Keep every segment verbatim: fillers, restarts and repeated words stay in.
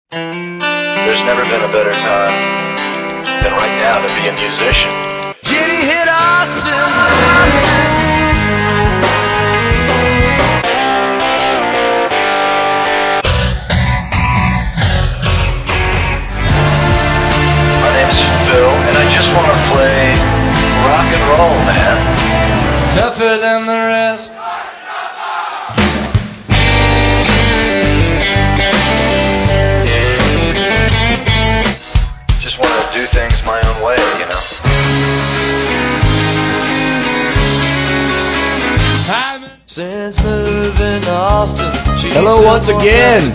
There's never been a better time than right now to be a musician. Jenny hit Austin. My name's Phil, and I just want to play rock and roll, man. Tougher than the rest. Just want to do things my own way, you know. Since moving to Austin, hello once again,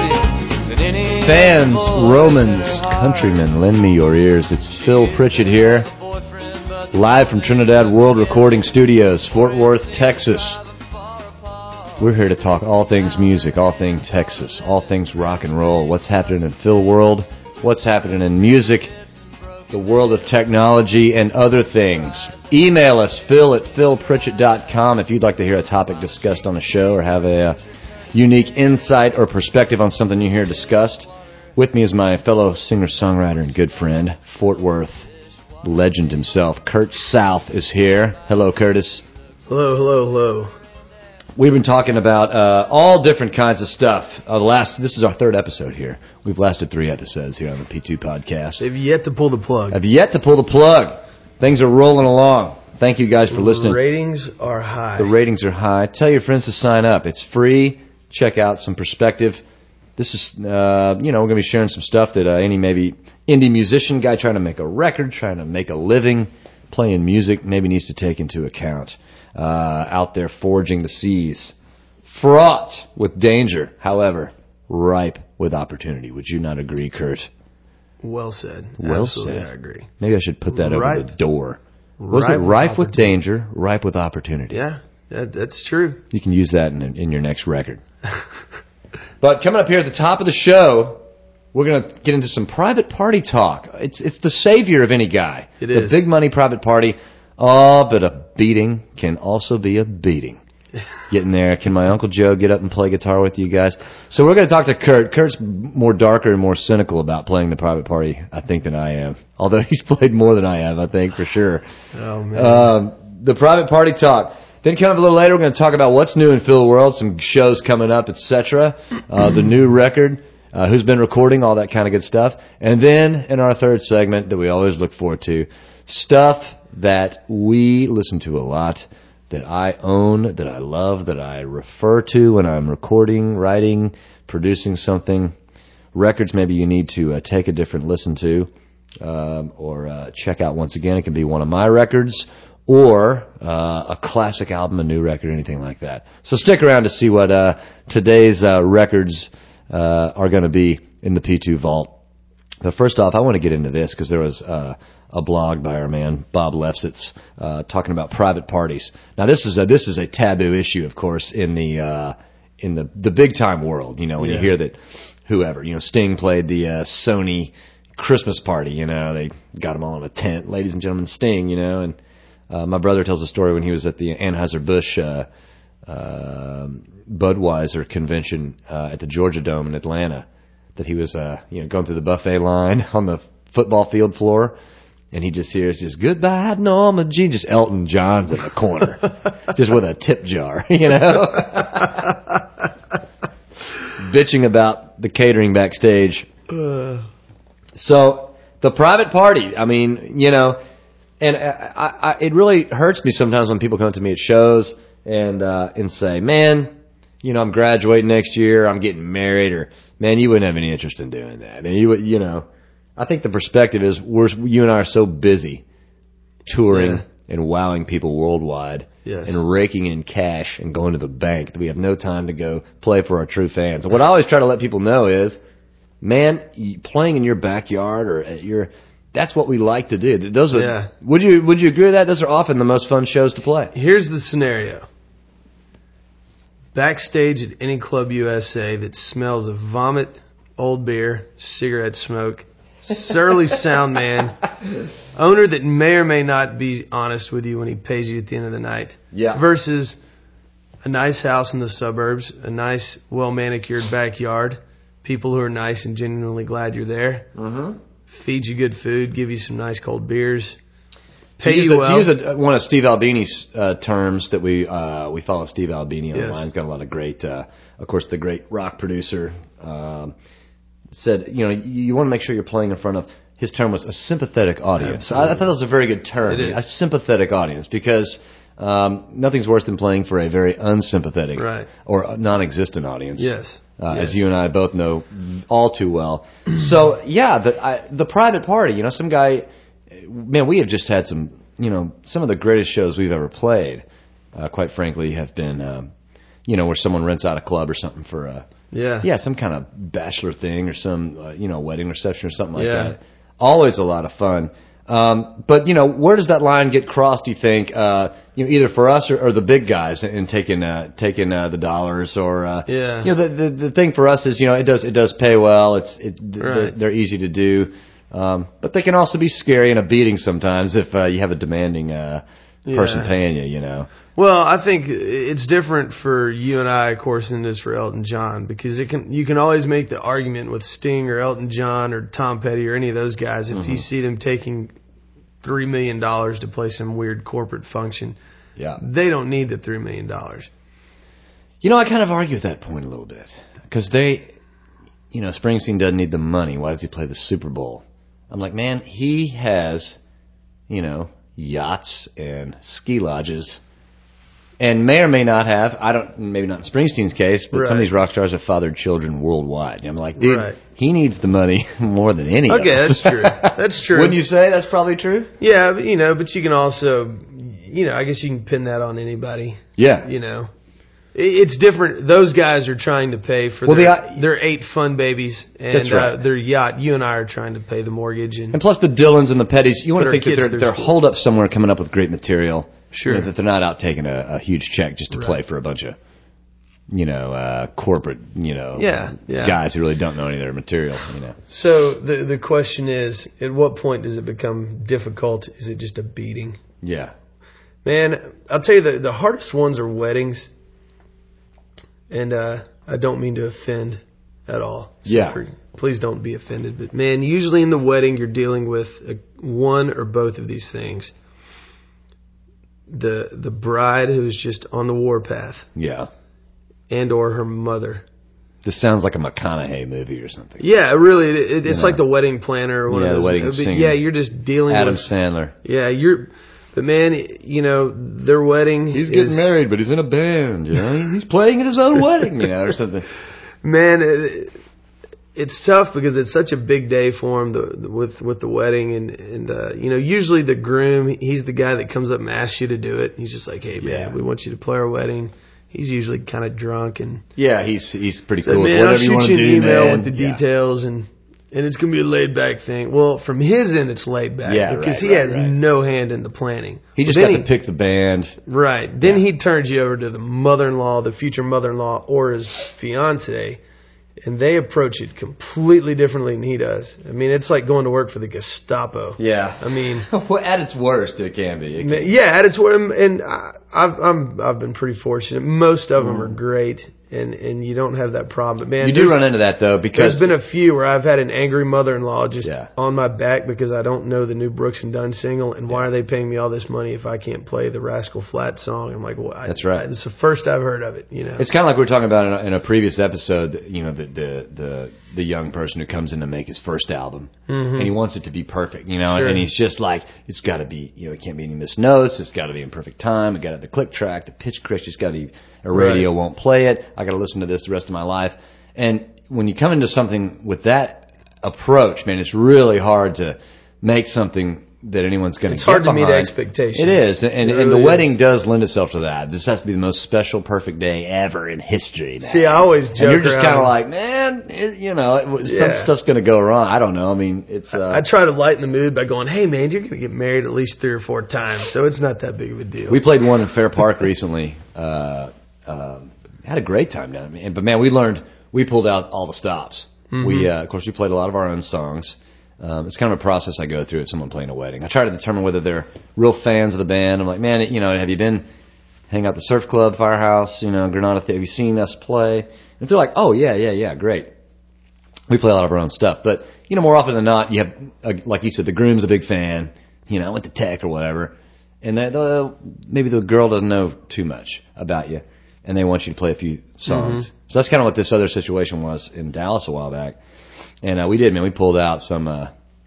fans, Romans, countrymen, lend me your ears. It's Phil Pritchett here, live from Trinidad World Recording Studios, Fort Worth, Texas. We're here to talk all things music, all things Texas, all things rock and roll, what's happening in Phil world, what's happening in music, the world of technology, and other things. Email us, phil at phil pritchett dot com, if you'd like to hear a topic discussed on the show or have a uh, unique insight or perspective on something you hear discussed. With me is my fellow singer-songwriter and good friend, Fort Worth legend himself, Kurt South is here. Hello, Curtis. Hello, hello, hello. We've been talking about uh, all different kinds of stuff. Uh, the last, this is our third episode here. We've lasted three episodes here on the P two podcast. They've yet to pull the plug. Have yet to pull the plug. Things are rolling along. Thank you guys for listening. The ratings are high. The ratings are high. Tell your friends to sign up. It's free. Check out some perspective. This is, uh, you know, we're going to be sharing some stuff that uh, any maybe indie musician guy trying to make a record, trying to make a living, playing music, maybe needs to take into account. Uh, out there forging the seas. Fraught with danger, however, ripe with opportunity. Would you not agree, Kurt? Well said. Well Absolutely, said. I agree. Maybe I should put that Ripe. over the door. Was Ripe it rife with with danger, ripe with opportunity? Yeah, that, that's true. You can use that in, in your next record. But coming up here at the top of the show, we're going to get into some private party talk. It's it's the savior of any guy. It the is. big money private party. Oh, but a beating can also be a beating. Getting there. Can my Uncle Joe get up and play guitar with you guys? So we're going to talk to Kurt. Kurt's more darker and more cynical about playing the private party, I think, than I am. Although he's played more than I have, I think, for sure. Oh, man. Um, the private party talk. Then kind of a little later, we're going to talk about what's new in Phil World, some shows coming up, et cetera. Uh, the new record, uh, who's been recording, all that kind of good stuff. And then in our third segment that we always look forward to, stuff that we listen to a lot, that I own, that I love, that I refer to when I'm recording, writing, producing something. Records maybe you need to uh, take a different listen to um, or uh, check out once again. It can be one of my records or uh, a classic album, a new record, anything like that. So stick around to see what uh, today's uh, records uh, are going to be in the P two vault. But first off, I want to get into this because there was uh, a blog by our man Bob Lefsitz uh, talking about private parties. Now, this is a, this is a taboo issue, of course, in the uh, in the the big time world. You know, when Yeah. you hear that whoever, you know, Sting played the uh, Sony Christmas party. You know, they got them all in a tent, ladies and gentlemen, Sting. You know, and uh, my brother tells a story when he was at the Anheuser-Busch uh, uh, Budweiser convention uh, at the Georgia Dome in Atlanta. That he was, uh, you know, going through the buffet line on the football field floor, and he just hears just "Goodbye, Norma Jean," just Elton John's in the corner, just with a tip jar, you know, bitching about the catering backstage. Uh. So the private party, I mean, you know, and I, I, it really hurts me sometimes when people come to me at shows and uh, and say, "Man, you know, I'm graduating next year, I'm getting married," or "Man, you wouldn't have any interest in doing that." And you would, you know, I think the perspective is we're, you and I are so busy touring Yeah. and wowing people worldwide Yes. and raking in cash and going to the bank that we have no time to go play for our true fans. And what I always try to let people know is, man, you- playing in your backyard or at your, that's what we like to do. Those are, Yeah. would you, would you agree with that? Those are often the most fun shows to play. Here's the scenario. Backstage at any Club U S A that smells of vomit, old beer, cigarette smoke, surly sound man, owner that may or may not be honest with you when he pays you at the end of the night, Yeah. versus a nice house in the suburbs, a nice, well-manicured backyard, people who are nice and genuinely glad you're there. Mm-hmm. Feed you good food, give you some nice cold beers, pay To use, you a, well. to use a, one of Steve Albini's uh, terms that we uh, we follow Steve Albini Yes. online. He's got a lot of great, uh, of course, the great rock producer um, said, you know, you, you want to make sure you're playing in front of. His term was a sympathetic audience. I, I thought that was a very good term. It is. A sympathetic audience, because um, nothing's worse than playing for a very unsympathetic Right. or a non-existent audience. Yes. Uh, Yes. As you and I both know all too well. So yeah, the I, the private party. You know, some guy. Man, we have just had some. You know, some of the greatest shows we've ever played. Uh, quite frankly, have been. Um, you know, where someone rents out a club or something for a. Yeah. Yeah, some kind of bachelor thing or some uh, you know wedding reception or something like Yeah. that. Always a lot of fun. Um, but you know, where does that line get crossed? Do you think? Uh, you know, either for us or, or the big guys in taking uh, taking uh, the dollars, or uh, Yeah. you know, the, the the thing for us is, you know, it does it does pay well. It's it they're, Right. they're easy to do, um, but they can also be scary and a beating sometimes if uh, you have a demanding uh, person Yeah. paying you. You know. Well, I think it's different for you and I, of course, than it is for Elton John, because it can you can always make the argument with Sting or Elton John or Tom Petty or any of those guys if Mm-hmm. you see them taking three million dollars to play some weird corporate function. Yeah. They don't need the three million dollars. You know, I kind of argue with that point a little bit, because they, you know, Springsteen doesn't need the money. Why does he play the Super Bowl? I'm like, man, he has, you know, yachts and ski lodges. And may or may not have, I don't, maybe not in Springsteen's case, but some of Right. these rock stars have fathered children worldwide. And I'm like, dude, Right. he needs the money more than any of Okay, us. that's true. That's true. Wouldn't you say that's probably true? Yeah, but, you know, but you can also, you know, I guess you can pin that on anybody. Yeah. You know, It- it's different. Those guys are trying to pay for Well, their, the- their eight fun babies and That's right. uh, their yacht. You and I are trying to pay the mortgage and, And plus the Dylans and the Pettys, you want Put to our think that kids they're, through they're school. holed up somewhere coming up with great material. Sure. You know, that they're not out taking a, a huge check just to Right. play for a bunch of, you know, uh, corporate, you know, Yeah, yeah. guys who really don't know any of their material, you know. So the the question is, at what point does it become difficult? Is it just a beating? Yeah. Man, I'll tell you, the, the hardest ones are weddings. And uh, I don't mean to offend at all. So Yeah. for- please don't be offended. But, man, usually in the wedding you're dealing with a, one or both of these things. The the bride who's just on the warpath Yeah. and or her mother. This sounds like a McConaughey movie or something. Yeah, really, it, it, it's You like know. the wedding planner or one Yeah, of the those. wedding but singer. yeah, you're just dealing Adam with. Sandler. Yeah, you're. But man, you know their wedding. He's getting is, married, but he's in a band, you know. He's playing at his own wedding, you know, or something. Man, it, it's tough because it's such a big day for him the, the, with with the wedding, and and uh, you know usually the groom, he's the guy that comes up and asks you to do it. He's just like, hey man, Yeah. we want you to play our wedding. He's usually kind of drunk and Yeah, he's he's pretty so cool with man, I'll whatever you shoot want you to an do, email man. with the Yeah. details and. And it's going to be a laid back thing. Well, from his end, it's laid back Yeah, because right, he right, has right. no hand in the planning. He just Then got he- to pick the band. Right. Then Yeah. he turns you over to the mother-in-law, the future mother-in-law, or his fiance, and they approach it completely differently than he does. I mean, it's like going to work for the Gestapo. Yeah. I mean, Well, at its worst, it can be. It can- yeah, at its word, and I, I've I'm I've been pretty fortunate. Most of them are great, and and you don't have that problem. But man, You do there's- run into that, though, because There's been a few where I've had an angry mother-in-law just Yeah. on my back because I don't know the new Brooks and Dunn single, and why are they paying me all this money if I can't play the Rascal Flatts song? I'm like, well, I, That's right. I, it's the first I've heard of it, you know. it's kind of like we were talking about in a, in a previous episode. You know, the the the the young person who comes in to make his first album, and he wants it to be perfect. You know, Mm-hmm. Sure. and he's just like, it's got to be. You know, it can't be any missed notes. It's got to be in perfect time. It got to have the click track, the pitch correct. It's got to be. A radio Right. won't play it. I got to listen to this the rest of my life. And when you come into something with that approach, man, it's really hard to make something that anyone's going to It's get hard to meet behind. expectations. It is, and, It and really the wedding is. does lend itself to that. This has to be the most special, perfect day ever in history. Man. See, I always joke and you're just around. kind of like, man, it, you know, it, was- Yeah. some stuff's going to go wrong. I don't know. I mean, it's. Uh, I try to lighten the mood by going, hey, man, you're going to get married at least three or four times, so it's not that big of a deal. we played one in Fair Park recently. Uh, um, had a great time down there, but man, we learned. We pulled out all the stops. Mm-hmm. We, uh, of course, we played a lot of our own songs. Um, it's kind of a process I go through at someone playing a wedding. I try to determine whether they're real fans of the band. I'm like, man, you know, have you been hang out at the Surf Club, Firehouse, you know, Granada? Have you seen us play? And if they're like, oh yeah, yeah, yeah, great. we play a lot of our own stuff. But, you know, more often than not, you have, uh, like you said, the groom's a big fan, you know, went to tech or whatever. And they, the, maybe the girl doesn't know too much about you, and they want you to play a few songs. Mm-hmm. So that's kind of what this other situation was in Dallas a while back. And uh, we did, man. We pulled out some, uh,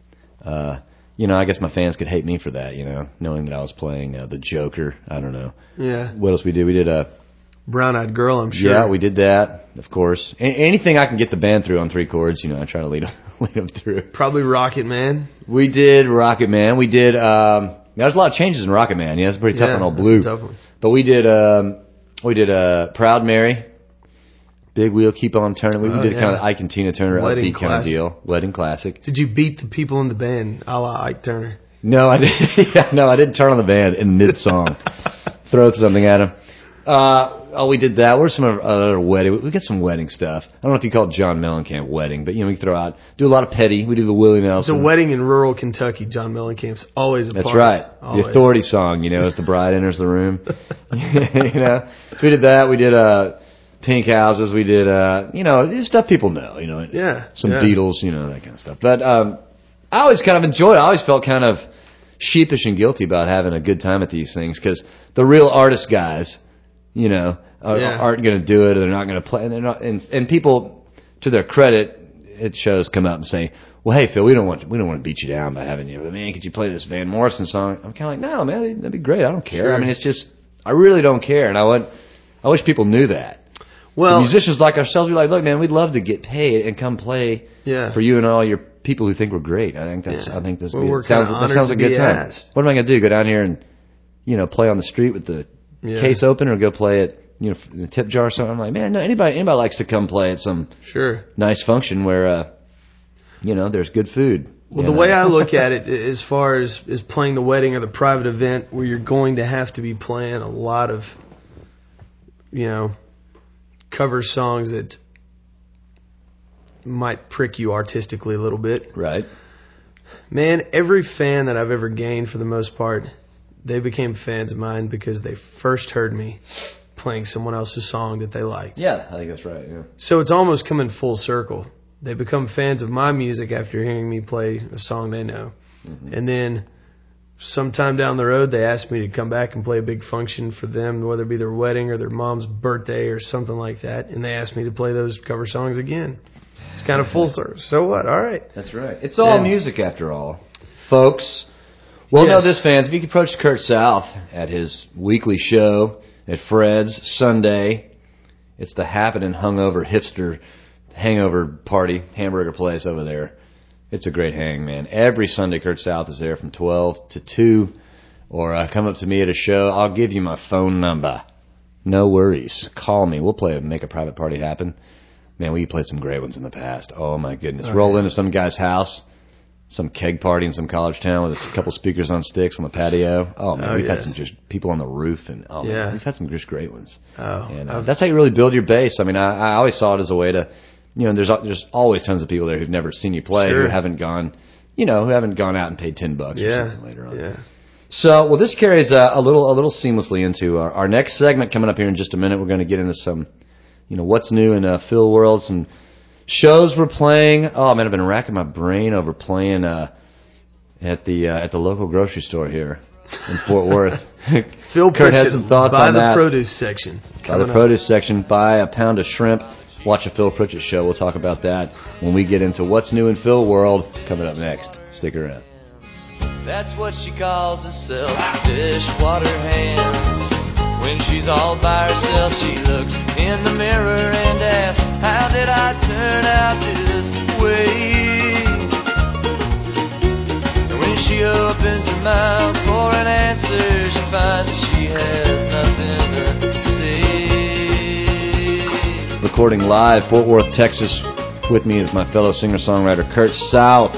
uh, you know, I guess my fans could hate me for that, you know, knowing that I was playing uh, the Joker. I don't know. Yeah. What else we did? We did a Brown-Eyed Girl, I'm sure. Yeah, we did that, of course. A- anything I can get the band through on three chords, you know, I try to lead them, lead them through. Probably Rocket Man. We did Rocket Man. We did. Um, there's a lot of changes in Rocket Man. Yeah, it's pretty tough yeah, on old Blue. That's a tough one. But we did. Um, we did uh, Proud Mary. Big Wheel, Keep On Turning. We oh, did yeah. kind of Ike and Tina Turner Wedding upbeat kind of deal. Wedding classic. Did you beat the people in the band, a la Ike Turner? No, I didn't. yeah, no, I didn't turn on the band in mid song. Throw something at him. Uh, oh, we did that. Where's some of our other wedding? We got some wedding stuff. I don't know if you call it John Mellencamp wedding, but you know we throw out do a lot of petty. We do the Willie Nelson. It's a wedding in rural Kentucky. John Mellencamp's always a That's part. right. Always. The authority song, you know, as the bride enters the room. you know, so we did that. We did uh, Pink Houses. We did uh, you know, stuff people know. You know, yeah, some yeah. Beatles. You know, that kind of stuff. But um, I always kind of enjoyed it. I always felt kind of sheepish and guilty about having a good time at these things because the real artist guys, you know, are, yeah. aren't going to do it, or they're not going to play, and they're not. And, and people, to their credit, it shows come up and say, "Well, hey Phil, we don't want we don't want to beat you down by having you, but man, could you play this Van Morrison song?" I'm kind of like, "No, man, that'd be great. I don't care. Sure. I mean, it's just I really don't care, and I want I wish people knew that." Well, the musicians like ourselves, we're like, "Look, man, we'd love to get paid and come play yeah. for you and all your people who think we're great." I think that's yeah. I think this well, be, we're sounds that sounds like a good time. Asked. What am I going to do? Go down here and you know play on the street with the yeah. case open, or go play at you know the tip jar or something? I'm like, man, no, anybody anybody likes to come play at some sure nice function where uh, you know there's good food. Well, the know? way I look at it, as far as is playing the wedding or the private event, where you're going to have to be playing a lot of, you know, cover songs that might prick you artistically a little bit. Right. Man, every fan that I've ever gained, for the most part, they became fans of mine because they first heard me playing someone else's song that they liked. Yeah, I think that's right. Yeah. So it's almost coming full circle. They become fans of my music after hearing me play a song they know. Mm-hmm. And then sometime down the road, they asked me to come back and play a big function for them, whether it be their wedding or their mom's birthday or something like that. And they asked me to play those cover songs again. It's kind of full circle. So what? All right. That's right. It's all and, music after all. Folks, well, yes. know this, fans. If you could approach Kurt South at his weekly show at Fred's Sunday, it's the happening hungover hipster hangover party hamburger place over there. It's a great hang, man. Every Sunday, Kurt South is there from twelve to two. Or uh, come up to me at a show. I'll give you my phone number. No worries. Call me. We'll play, make a private party happen. Man, we played some great ones in the past. Oh, my goodness. Oh, Roll yeah. into some guy's house, some keg party in some college town with a couple speakers on sticks on the patio. Oh, man, oh, we've yes. had some just people on the roof. and oh, yeah. man, we've had some just great ones. Oh, and uh, that's how you really build your base. I mean, I, I always saw it as a way to, you know, there's there's always tons of people there who've never seen you play, sure. who haven't gone, you know, who haven't gone out and paid ten bucks yeah. or something later on. Yeah. So, well, this carries uh, a little a little seamlessly into our, our next segment coming up here in just a minute. We're going to get into some, you know, what's new in uh, Phil world, some shows we're playing. Oh man, I've been racking my brain over playing uh, at the uh, at the local grocery store here in Fort Worth. Phil Kurt Pritchett, had some thoughts by on the that. produce section. By the up. produce section, buy a pound of shrimp. Watch a Phil Pritchett show. We'll talk about that when we get into what's new in Phil world coming up next. Stick around. That's what she calls herself, dishwater hands. When she's all by herself, she looks in the mirror and asks, how did I turn out this way? And when she opens her mouth for an answer, she finds that she has nothing to say. Recording live, Fort Worth, Texas. With me is my fellow singer-songwriter, Kurt South.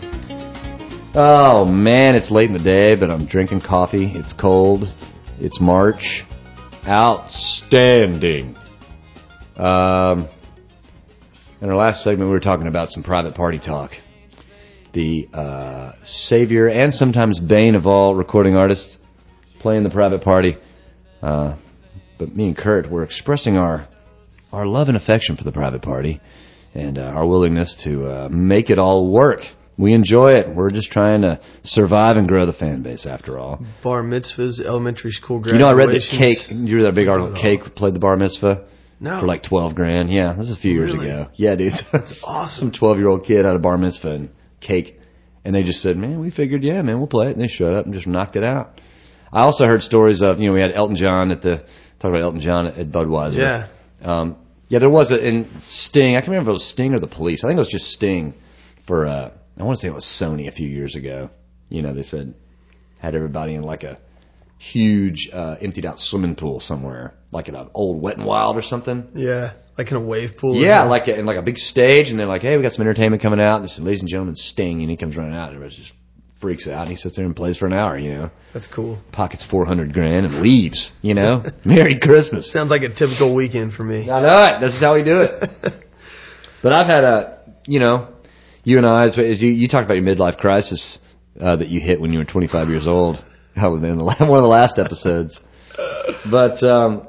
Oh, man, it's late in the day, but I'm drinking coffee. It's cold. It's March. Outstanding. Um, in our last segment, we were talking about some private party talk. The uh, savior and sometimes bane of all recording artists playing the private party. Uh, but me and Kurt, we're expressing our our love and affection for the private party. and uh, our willingness to uh, make it all work. We enjoy it. We're just trying to survive and grow the fan base, after all. Bar mitzvahs, elementary school You know, I read that graduations. Cake, you read that big article, Cake played the bar mitzvah No. for like twelve grand. Yeah, this is a few years Really? ago. Yeah, dude. That's awesome. Some twelve-year-old kid had a bar mitzvah and Cake. And they just said, man, we figured, yeah, man, we'll play it. And they showed up and just knocked it out. I also heard stories of, you know, we had Elton John at the, talk about Elton John at, at Budweiser. Yeah. Um, yeah, there was a, in Sting, I can't remember if it was Sting or the Police. I think it was just Sting for, uh, I want to say it was Sony a few years ago. You know, they said, had everybody in like a huge, uh, emptied out swimming pool somewhere, like at an old Wet n Wild or something. Yeah, like in a wave pool. or Yeah, something. like a, in like a big stage, and they're like, "Hey, we got some entertainment coming out." And they said, "Ladies and gentlemen, Sting," and he comes running out, and everybody just freaks out. And he sits there and plays for an hour, you know, That's cool. pockets four hundred grand and leaves. You know, Merry Christmas. Sounds like a typical weekend for me. I know it. This is how we do it. But I've had a, you know, you and I, as, as you you talked about your midlife crisis uh, that you hit when you were twenty-five years old. Hell, in the, one of the last episodes. But um,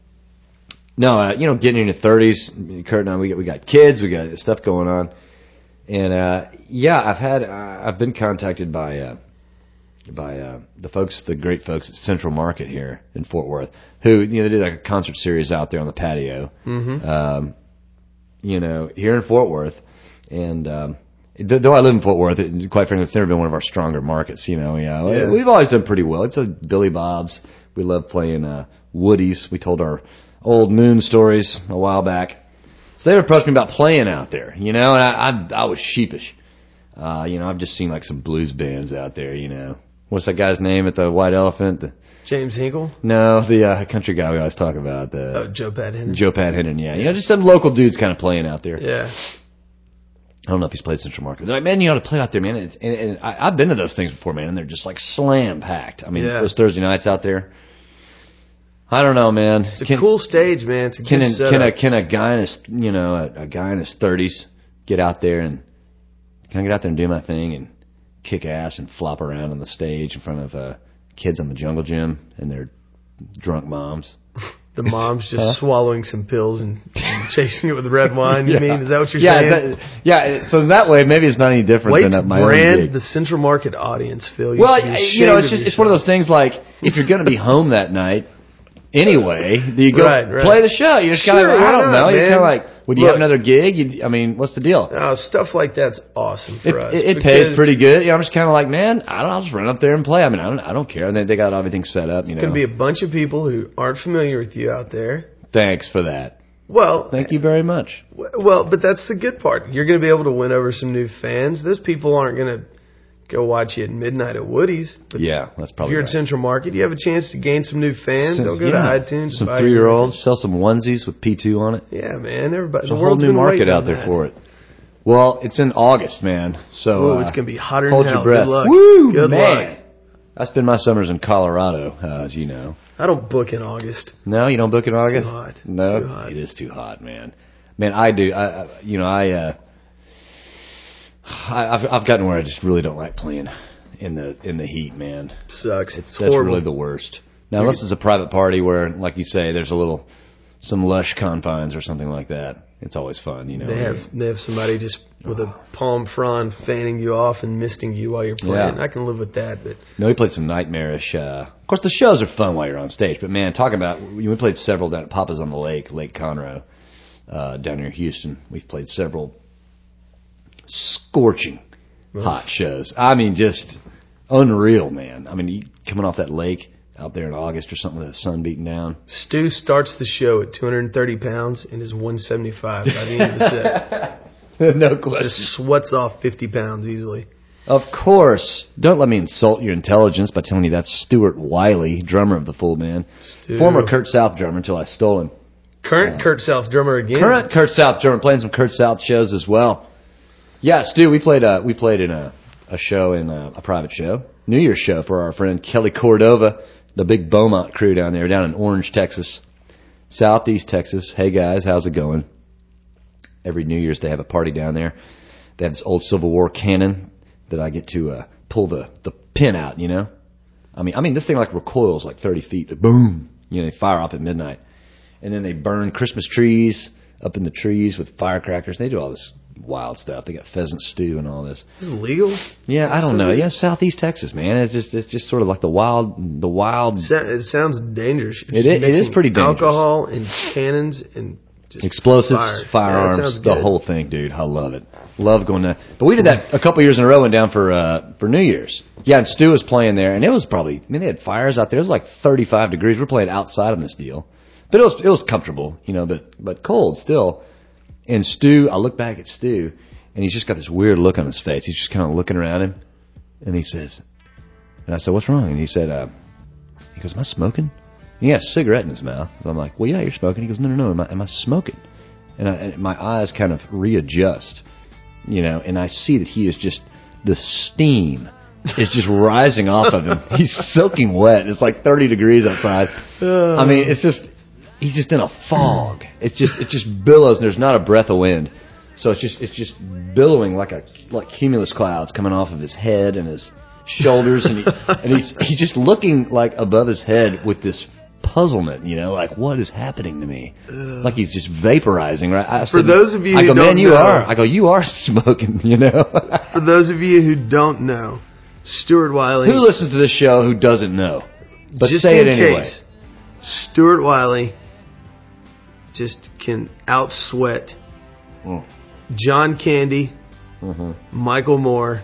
no, uh, you know, getting into your thirties, Kurt and I, we got we got kids, we got stuff going on, and uh, yeah, I've had uh, I've been contacted by uh, by uh, the folks, the great folks at Central Market here in Fort Worth, who you know they did like a concert series out there on the patio, Mm-hmm. um, you know, here in Fort Worth, and um, th- though I live in Fort Worth, it, quite frankly, it's never been one of our stronger markets. You know, yeah, Yeah. we've always done pretty well. It's a Billy Bob's. We love playing uh, Woody's. We told our old Moon stories a while back. So they approached me about playing out there, you know, and I I, I was sheepish. Uh, you know, I've just seen like some blues bands out there, you know. What's that guy's name at the White Elephant? The, James Hinkle. no, the uh, country guy we always talk about. The Oh, Joe Pat Henry. Joe Pat Henry, yeah. You know, just some local dudes kind of playing out there. Yeah. I don't know if he's played Central Market. They're like, man, you ought to play out there, man. It's, and, and I, I've been to those things before, man, and they're just like slam packed. I mean, Yeah. those Thursday nights out there. I don't know, man. It's a cool stage, man. It's a Can good a, setup. can a can a guy in his you know a, a guy in his thirties get out there and can I get out there and do my thing and kick ass and flop around on the stage in front of uh, kids on the Jungle Gym and their drunk moms? The mom's just Huh? swallowing some pills and, and chasing it with red wine. You Yeah. mean? Is that what you're yeah, saying? is that- yeah. So that way, maybe it's not any different Wait than to at my own brand gig. the Central Market audience, Phil. You Well, should be I- you ashamed know, it's of just it's one of those yourself. things like if you're going to be home that night anyway, do you go Right, right. play the show? You're just kind Sure, of why I don't not, know. You're man? kind of like, would you have Look. another gig? You, I mean, what's the deal? Oh, stuff like that's awesome for It, us. it, it pays because pretty good. Yeah, I'm just kind of like, man, I don't. I'll just run up there and play. I mean, I don't. I don't care. And they, they got everything set up. You know. There's going to be a bunch of people who aren't familiar with you out there. Thanks for that. Well, Thank you very much. w- well, but that's the good part. You're going to be able to win over some new fans. Those people aren't going to go watch you at midnight at Woody's. But Yeah, that's if probably you're right. at Central Market, you have a chance to gain some new fans. Some- They'll go yeah, to iTunes. Some buy three your year olds sell some onesies with P two on it. records. Yeah, man. Everybody. There's the a whole world's new been market waiting out on there that. for it. Well, it's in August, man. So Oh, uh, it's going to be hotter hold than your hell. breath. Good luck. Woo, Good man. luck. I spend my summers in Colorado, uh, as you know. I don't book in August. No, you don't book in August. too hot. No, Too hot. it is too hot, man. Man, I do. I, I you know, I, uh, I, I've I've gotten where I just really don't like playing in the in the heat, man. It sucks. It's That's horrible. really the worst. Now, unless it's a private party where, like you say, there's a little some lush confines or something like that. It's always fun, you know. They have they have somebody just with a palm frond fanning you off and misting you while you're playing. Yeah. I can live with that, but No, we played some nightmarish. Uh, of course, the shows are fun while you're on stage, but man, talking about we played several down at Papa's on the Lake, Lake Conroe, uh, down near Houston. We've played several scorching hot shows. I mean, just unreal, man. I mean, you, coming off that lake out there in August or something with the sun beating down. Stu starts the show at two hundred thirty pounds and is one seventy-five by the end of the set. No question. Just sweats off fifty pounds easily. Of course. Don't let me insult your intelligence by telling you that's Stuart Wiley, drummer of the Full Band. Stu. Former Kurt South drummer until I stole him. Current Kurt South drummer again. Current Kurt South drummer, playing some Kurt South shows as well. Yeah, Stu, we played uh, we played in a, a show in a, a private show, New Year's show for our friend Kelly Cordova, the big Beaumont crew down there, down in Orange, Texas, Southeast Texas. Hey guys, how's it going? Every New Year's they have a party down there. They have this old Civil War cannon that I get to uh, pull the, the pin out, you know? I mean, I mean, this thing like recoils like thirty feet. Boom! You know, they fire off at midnight. And then they burn Christmas trees up in the trees with firecrackers. They do all this wild stuff. They got pheasant stew and all this. Is it legal? Yeah, I don't So know. weird. Yeah, Southeast Texas, man. It's just it's just sort of like the wild, the wild Sa- It sounds dangerous. It is- it is pretty dangerous. Alcohol and cannons and just explosives, fire. firearms, Yeah, that sounds the good. whole thing, dude. I love it. Love going to. But we did that a couple years in a row. Went down for uh, for New Year's. Yeah, and Stu was playing there, and it was probably. I mean, they had fires out there. It was like thirty-five degrees. We're playing outside on this deal, but it was it was comfortable, you know, but but cold still. And Stu, I look back at Stu, and he's just got this weird look on his face. He's just kind of looking around him, and he says, and I said, "What's wrong?" And he said, uh, "He goes, am I smoking?" And he has a cigarette in his mouth. And I'm like, "Well, yeah, you're smoking." He goes, "No, no, no. Am I am I smoking?" And, I, and my eyes kind of readjust, you know, and I see that he is just, the steam is just rising off of him. He's soaking wet. It's like thirty degrees outside. I mean, it's just, he's just in a fog. It's just, it just billows, and there's not a breath of wind. So it's just, it's just billowing like a, like cumulus clouds coming off of his head and his shoulders, and he, and he's, he's just looking like above his head with this puzzlement, you know, like what is happening to me? Ugh. Like he's just vaporizing, right? I For said, those of you I who go, don't man, you know, are. I go, you are smoking, you know. For those of you who don't know, Stuart Wiley. Who listens to this show who doesn't know? But just say in it anyway. case, Stuart Wiley just can outsweat Mm. John Candy, Mm-hmm. Michael Moore,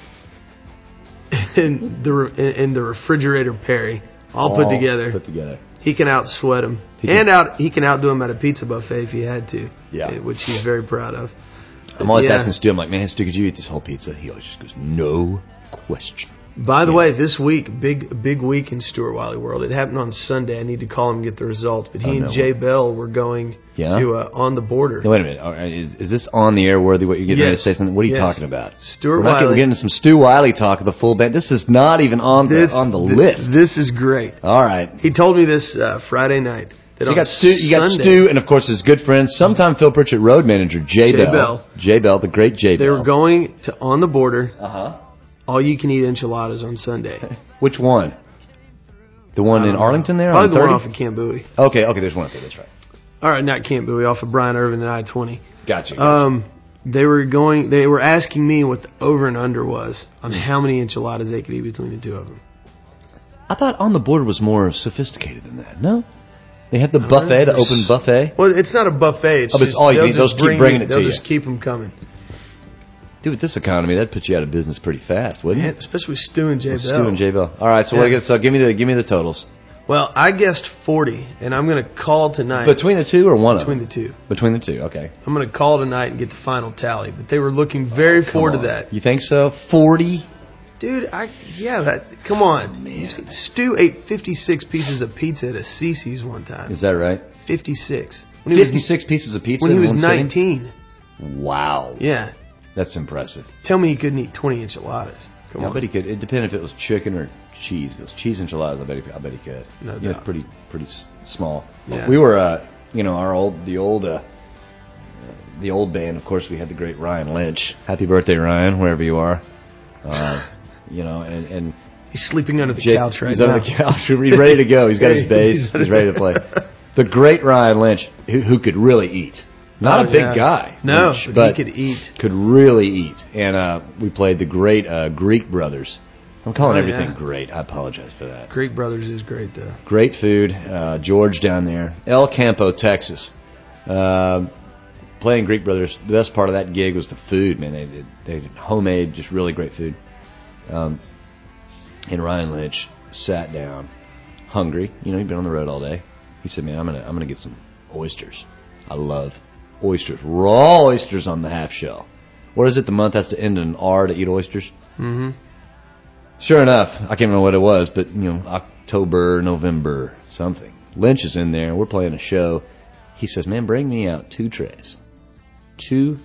and the re- and the refrigerator Perry, all, put together. Put together. He can outsweat him, He and can- out he can outdo him at a pizza buffet if he had to. Yeah. eh, which he's very proud of. I'm always Yeah. asking Stu, I'm like, man, Stu, could you eat this whole pizza? He always just goes, no question. By the Yeah. way, this week, big big week in Stuart Wiley world. It happened on Sunday. I need to call him and get the results. But he Oh, and no. Jay Bell were going Yeah? to uh, On the Border. No, wait a minute. All right, Is, is this on the air worthy what you're getting ready to Yes. say something? What are you Yes. talking about? Stuart We're not getting, Wiley. getting some Stu Wiley talk of the full band. This is not even on This the on the thi- list. This is great. All right. He told me this uh, Friday night. That So you on got Stu, you got Sunday, Stu, and of course his good friend, sometime Phil Pritchett road manager Jay, Jay Bell. Bell. Jay Bell, the great Jay They Bell. were going to On the Border. Uh huh. All you can eat enchiladas on Sunday. Which one? The one I in don't know. Arlington there? Probably on the one thirty? off of Camp Bowie. Okay, okay, there's one up there. That's right. All right, not Camp Bowie, off of Brian Irvin and I twenty. Gotcha. gotcha. Um, they were going. They were asking me what the over and under was on how many enchiladas they could eat between the two of them. I thought On the Border was more sophisticated than that. No, they had the Uh, buffet, the there's- open buffet. Well, it's not a buffet. It's Oh, but it's just, all you they'll need. They'll just just keep bring bringing you, it to They'll you. just keep them coming. Dude, with this economy, that'd put you out of business pretty fast, wouldn't Man, it? especially with Stu and Jay With Bell. Stu and Jay Bell. All right, so what I Yeah. guess, so give me the give me the totals Well, I guessed forty, and I'm going to call tonight. between the two or one between of the them? two. Between the two, okay. I'm going to call tonight and get the final tally. But they were looking very Come forward on. to that. You think so? Forty? Dude, I yeah, that come on. Man. Stu ate fifty-six pieces of pizza at a Cece's one time. Is that right? fifty-six. When he was, Fifty-six pieces of pizza when he in was one sitting? nineteen. Wow, Yeah. that's impressive. Tell me he couldn't eat twenty enchiladas. Come Yeah, I on. bet he could. It depended if it was chicken or cheese. If it was cheese enchiladas, I bet he, I bet he could. No You know, doubt. pretty pretty s- small. Yeah. We were, uh, you know, our old the old uh, the old band. Of course, we had the great Ryan Lynch. Happy birthday, Ryan, wherever you are. Uh, you know, and and He's sleeping under the Jake- couch right he's now. under the couch. He's ready to go. He's got his bass. He's ready to play. The great Ryan Lynch, who, who could really eat. Not Oh, a big yeah. guy. No, Lynch, but, but he could eat. could really eat. And uh, we played the great uh, Greek Brothers. I'm calling Oh, everything yeah. great. I apologize for that. Greek Brothers is great though. Great food. Uh, George down there. El Campo, Texas. Uh, playing Greek Brothers. The best part of that gig was the food, man. They did, they did homemade, just really great food. Um, and Ryan Lynch sat down, hungry. You know, he'd been on the road all day. He said, man, I'm going to I'm gonna get some oysters. I love oysters. Raw oysters on the half shell. What is it? The month has to end in an R to eat oysters? Mm-hmm. Sure enough, I can't remember what it was, but, you know, October, November, something. Lynch is in there. We're playing a show. He says, man, bring me out two trays. Two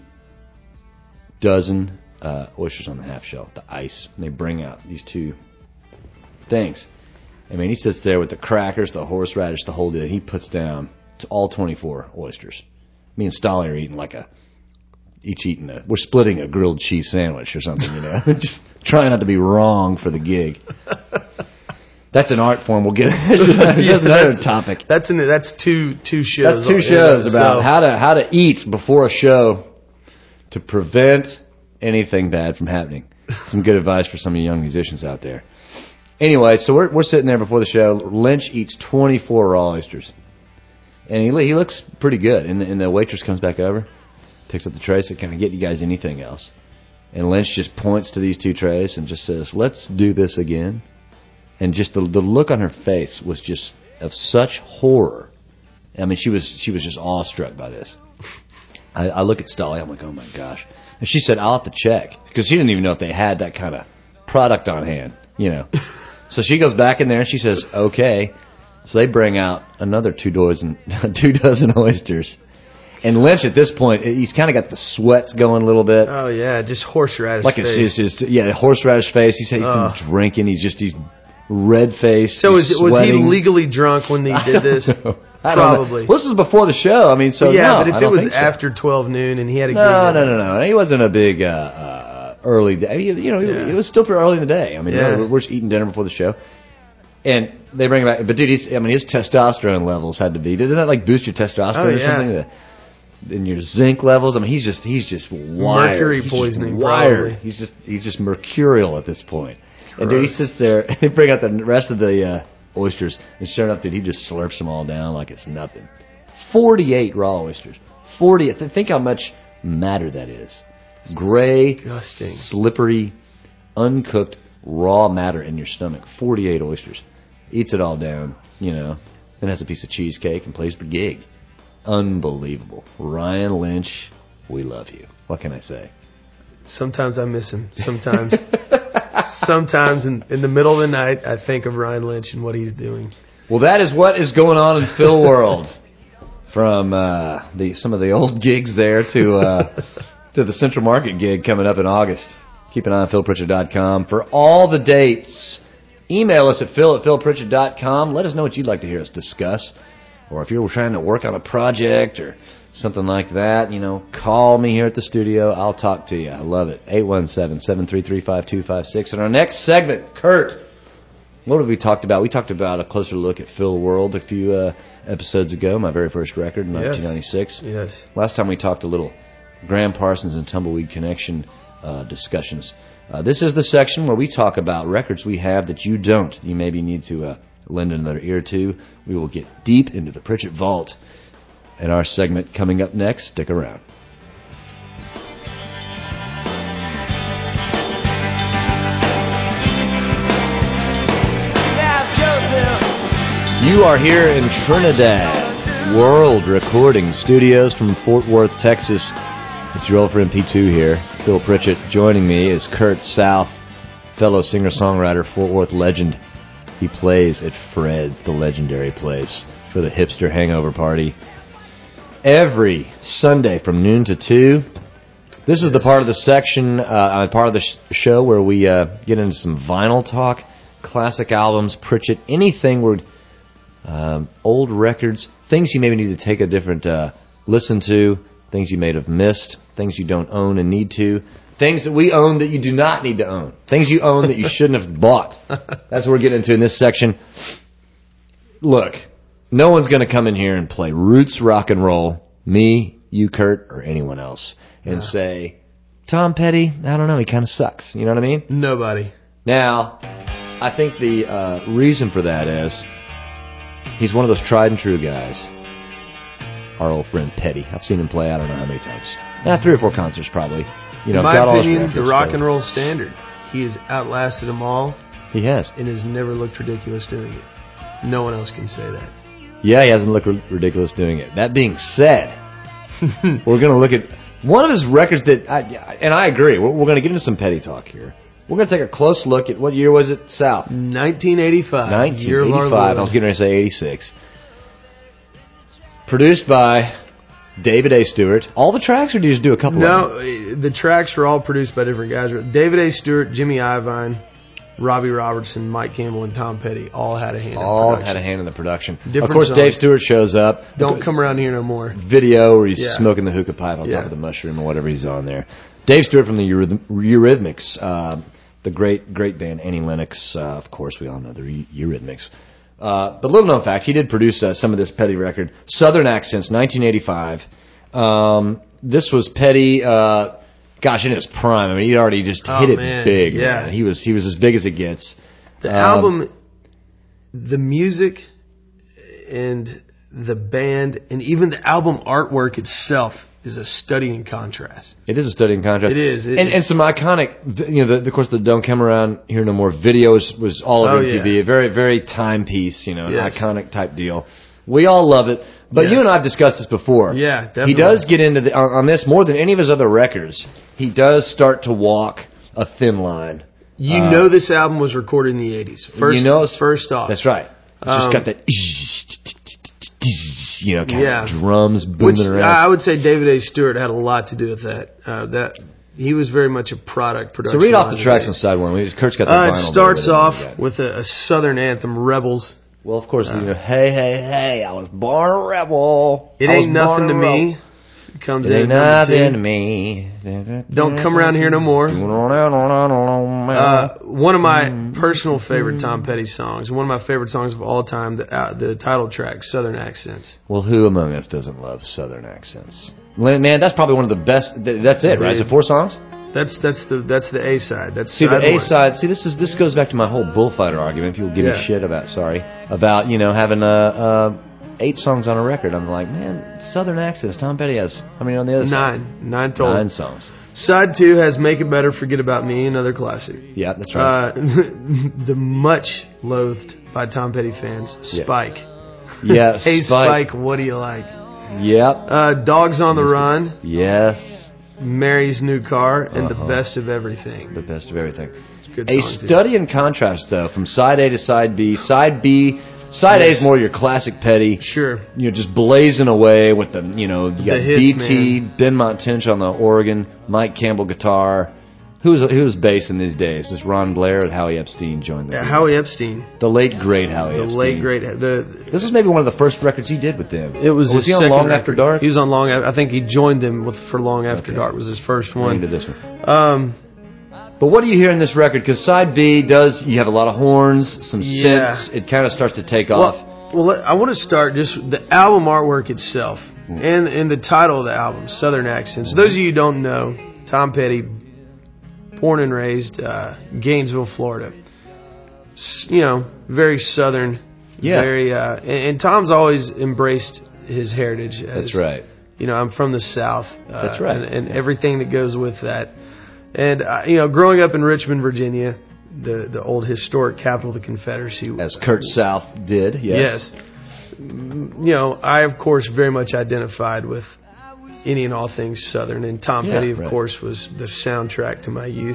dozen uh, oysters on the half shell, the ice. And they bring out these two things. I mean, he sits there with the crackers, the horseradish, the whole deal. He puts down to all twenty-four oysters. Me and Stolly are eating like a, each eating a, we're splitting a grilled cheese sandwich or something, you know. Just trying not to be wrong for the gig. That's an art form. We'll get that's Yeah, another that's- topic. That's an, that's two two shows. That's two in shows and of about itself. how to how to eat before a show to prevent anything bad from happening. Some good advice for some of you young musicians out there. Anyway, so we're we're sitting there before the show. Lynch eats twenty-four raw oysters, and he he looks pretty good. And the, and the waitress comes back over, picks up the tray, says, "Can I get you guys anything else?" And Lynch just points to these two trays and just says, "Let's do this again." And just the the look on her face was just of such horror. I mean, she was she was just awestruck by this. I, I look at Stolly, I'm like, oh my gosh. And she said, I'll have to check. Because she didn't even know if they had that kind of product on hand, you know. So she goes back in there and she says, okay. So they bring out another two dozen, two dozen oysters. And Lynch at this point, he's kind of got the sweats going a little bit. Oh yeah, just horseradish. like face. it's his, his, yeah, horseradish face. He said he's Ugh. been drinking. He's just, he's red faced. So he's is, was he sweating. legally drunk when he did this? I don't know. Probably. Well, this was before the show. I mean, so yeah, no, but if I it don't was think so. after twelve noon and he had a No, gig no, no, no. He wasn't a big uh, uh, early day. I mean, you know, Yeah. it was still pretty early in the day. I mean, Yeah. we're, we're just eating dinner before the show, and they bring him back. But dude, he's, I mean, his testosterone levels had to be. Didn't that like boost your testosterone Oh, or yeah. something? The, and your zinc levels. I mean, he's just he's just wired. Mercury He's just poisoning, wired. probably. He's just he's just mercurial at this point. And dude, he Gross. sits there. They bring out the rest of the uh, oysters, and sure enough, dude, he just slurps them all down like it's nothing. Forty-eight raw oysters. Forty. th- Think how much matter that is. Gray, disgusting. slippery, uncooked raw matter in your stomach. Forty-eight oysters. Eats it all down, you know. Then has a piece of cheesecake and plays the gig. Unbelievable. Ryan Lynch, we love you. What can I say? Sometimes I miss him. Sometimes, sometimes in, in the middle of the night, I think of Ryan Lynch and what he's doing. Well, that is what is going on in Phil World. From uh, the some of the old gigs there to uh, to the Central Market gig coming up in August. Keep an eye on phil pritchard dot com for all the dates. Email us at phil at phil pritchard dot com. Let us know what you'd like to hear us discuss. Or if you're trying to work on a project or something like that, you know, call me here at the studio. I'll talk to you. I love it. eight one seven, seven three three, five two five six. In our next segment, Kurt, what have we talked about? We talked about a closer look at Phil World a few uh, episodes ago, my very first record in Yes. nineteen ninety-six. Yes. Last time we talked a little Graham Parsons and Tumbleweed Connection uh, discussions. Uh, this is the section where we talk about records we have that you don't. You maybe need to uh, lend another ear to. We will get deep into the Pritchett Vault in our segment coming up next. Stick around. You are here in Trinidad World Recording Studios from Fort Worth, Texas. It's your old friend P two here, Phil Pritchett. Joining me is Kurt South, fellow singer-songwriter, Fort Worth legend. He plays at Fred's, the legendary place, for the hipster hangover party. Every Sunday from noon to two. This is the part of the section, uh, part of the sh- show where we uh, get into some vinyl talk, classic albums, Pritchett, anything where... Um, old records, things you maybe need to take a different uh, listen to, things you may have missed, things you don't own and need to, things that we own that you do not need to own, things you own that you shouldn't have bought. That's what we're getting into in this section. Look, no one's going to come in here and play roots rock and roll, me, you, Kurt, or anyone else, and Yeah. say, Tom Petty, I don't know, he kind of sucks. You know what I mean? Nobody. Now, I think the uh, reason for that is he's one of those tried and true guys. Our old friend Petty. I've seen him play I don't know how many times. Eh, three or four concerts probably. You know, In my got all his opinion, records, the rock so- and roll standard. He has outlasted them all He has. and has never looked ridiculous doing it. No one else can say that. Yeah, he hasn't looked r- ridiculous doing it. That being said, we're going to look at one of his records that, I, and I agree, we're, we're going to get into some Petty talk here. We're going to take a close look at, what year was it, South? nineteen eighty-five. Year of our nineteen eighty-five. Lord. I was getting ready to say eighty-six. Produced by David A. Stewart. All the tracks, or do you just do a couple of them? No, eh, the tracks were all produced by different guys. David A. Stewart, Jimmy Iovine, Robbie Robertson, Mike Campbell, and Tom Petty all had a hand All in production. had a hand in the production. Different of course, songs. Dave Stewart shows up. Don't come around here no more. Video where he's Yeah. smoking the hookah pipe on Yeah. top of the mushroom or whatever he's on there. Dave Stewart from the Euryth- Eurythmics. Uh, the great great band Annie Lennox. Uh, of course, we all know the Eurythmics. Uh, but little known fact, he did produce uh, some of this Petty record, Southern Accents, nineteen eighty-five. Um, this was Petty, uh, gosh, in his prime. I mean, he'd already just Oh, hit it man. big. Yeah. Man. He was he was as big as it gets. The Um, album, the music, and the band, and even the album artwork itself is a study in contrast. It is a study in contrast. It is. It- and, and it's- some iconic, you know, the, of course, the Don't Come Around Here No More videos was all over Oh, M T V. yeah. A very, very timepiece, you know, an Yes. iconic type deal. We all love it. But Yes. you and I have discussed this before. Yeah, He definitely. does get into the, on, on this more than any of his other records. He does start to walk a thin line. You Uh, know this album was recorded in the eighties. First, You know it's- first off. That's right. It's just Um, got that, you know, kind Yeah. of drums booming Which around. I would say David A. Stewart had a lot to do with that. Uh, that he was very much a product So production. read off the line. tracks on side one. We just, Kurt's got the Uh, it vinyl starts there with off it. Yeah. with a, a southern anthem, Rebels. Well, of course, you know, hey, hey, hey, I was born a rebel. It I was ain't nothing to born a rebel. me. It comes It in ain't at number nothing two. to me. Don't come around here no more. Uh, Uh, one of my personal favorite Tom Petty songs, one of my favorite songs of all time, the, uh, the title track, Southern Accents. well, who among us doesn't love Southern accents? Man, that's probably one of the best. th- That's it, right? Is it four songs? That's that's the that's the A side. That's See, side the A one. side. See, this is this goes back to my whole bullfighter argument. If you'll give Yeah. me shit about, sorry, about you know having uh, uh, eight songs on a record. I'm like, man, Southern accents. Tom Petty has how many on the other side? Nine, nine total. Nine songs. Side two has "Make It Better, Forget About Me," another classic. Yeah, that's right. Uh, the much loathed by Tom Petty fans, Yeah. Spike. yeah, Hey Spike, what do you like? Yep. Uh, Dogs on the Run, Yes. Mary's New Car, and Uh-huh. The Best of Everything. The best of everything. Good A song, too. study in contrast, though, from side A to side B. Side B, side A Yes. is more your classic Petty. Sure. You're just blazing away with the, you know, you got hits, B T, man. Ben Montench on the organ, Mike Campbell guitar. Who's who's bass in these days? This Ron Blair and Howie Epstein joined the Yeah, group. Howie Epstein, The late great Howie the Epstein. late great. The This was maybe one of the first records he did with them. it was Or was his he on second Long record. After Dark? He was on Long After. I think he joined them with for Long After Okay. Dark was his first Going into one. this one. Um, But what do you hear in this record? Because side B does, you have a lot of horns, some Yeah. synths. It kind of starts to take off. well, well, let- I want to start just the album artwork itself and and the title of the album, Southern Accents. Those of you who don't know, Tom Petty, born and raised uh, Gainesville, Florida. S- You know, very southern. Yeah. Very, uh, and, and Tom's always embraced his heritage. As, That's right. You know, I'm from the South. Uh, That's right. And, and Yeah. everything that goes with that. And, uh, you know, growing up in Richmond, Virginia, the, the old historic capital of the Confederacy. As Kurt South did, yes. Yes. Mm, You know, I, of course, very much identified with any and all things Southern. And Tom Yeah, Petty, of right. course, was the soundtrack to my youth.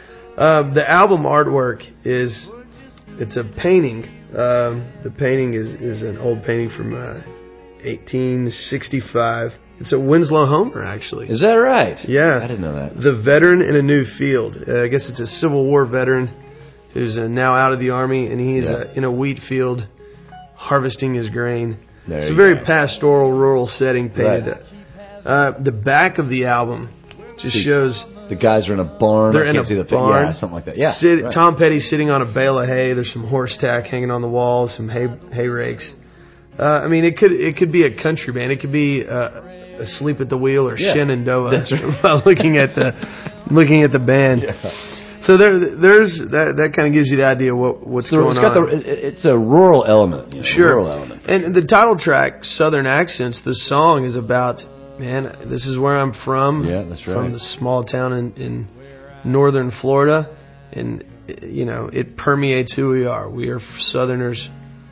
Um, the album artwork is, it's a painting. Um, the painting is, is an old painting from uh, eighteen sixty-five. It's a Winslow Homer, actually. Is that right? Yeah. I didn't know that. The veteran in a new field. Uh, I guess it's a Civil War veteran who's uh, now out of the Army, and he's Yeah. uh, in a wheat field harvesting his grain. There It's a you very go. pastoral, rural setting painted. Right. Uh, the back of the album just See, shows The guys are in a barn. they're I in can't a see the pic- barn. Yeah, something like that. Yeah. Sit, right. Tom Petty sitting on a bale of hay. There's some horse tack hanging on the wall, some hay hay rakes. Uh, I mean, it could it could be a country band. It could be uh, Asleep at the Wheel or Yeah. Shenandoah. That's right. By looking at the looking at the band. So there there's that that kind of gives you the idea what what's So going it's got on. the. it- It's a rural element. You know, Sure. Rural element. And the title track, Southern Accents, the song is about, man, this is where I'm from. Yeah, that's right. From the small town in, in northern Florida. And, you know, it permeates who we are. We are Southerners.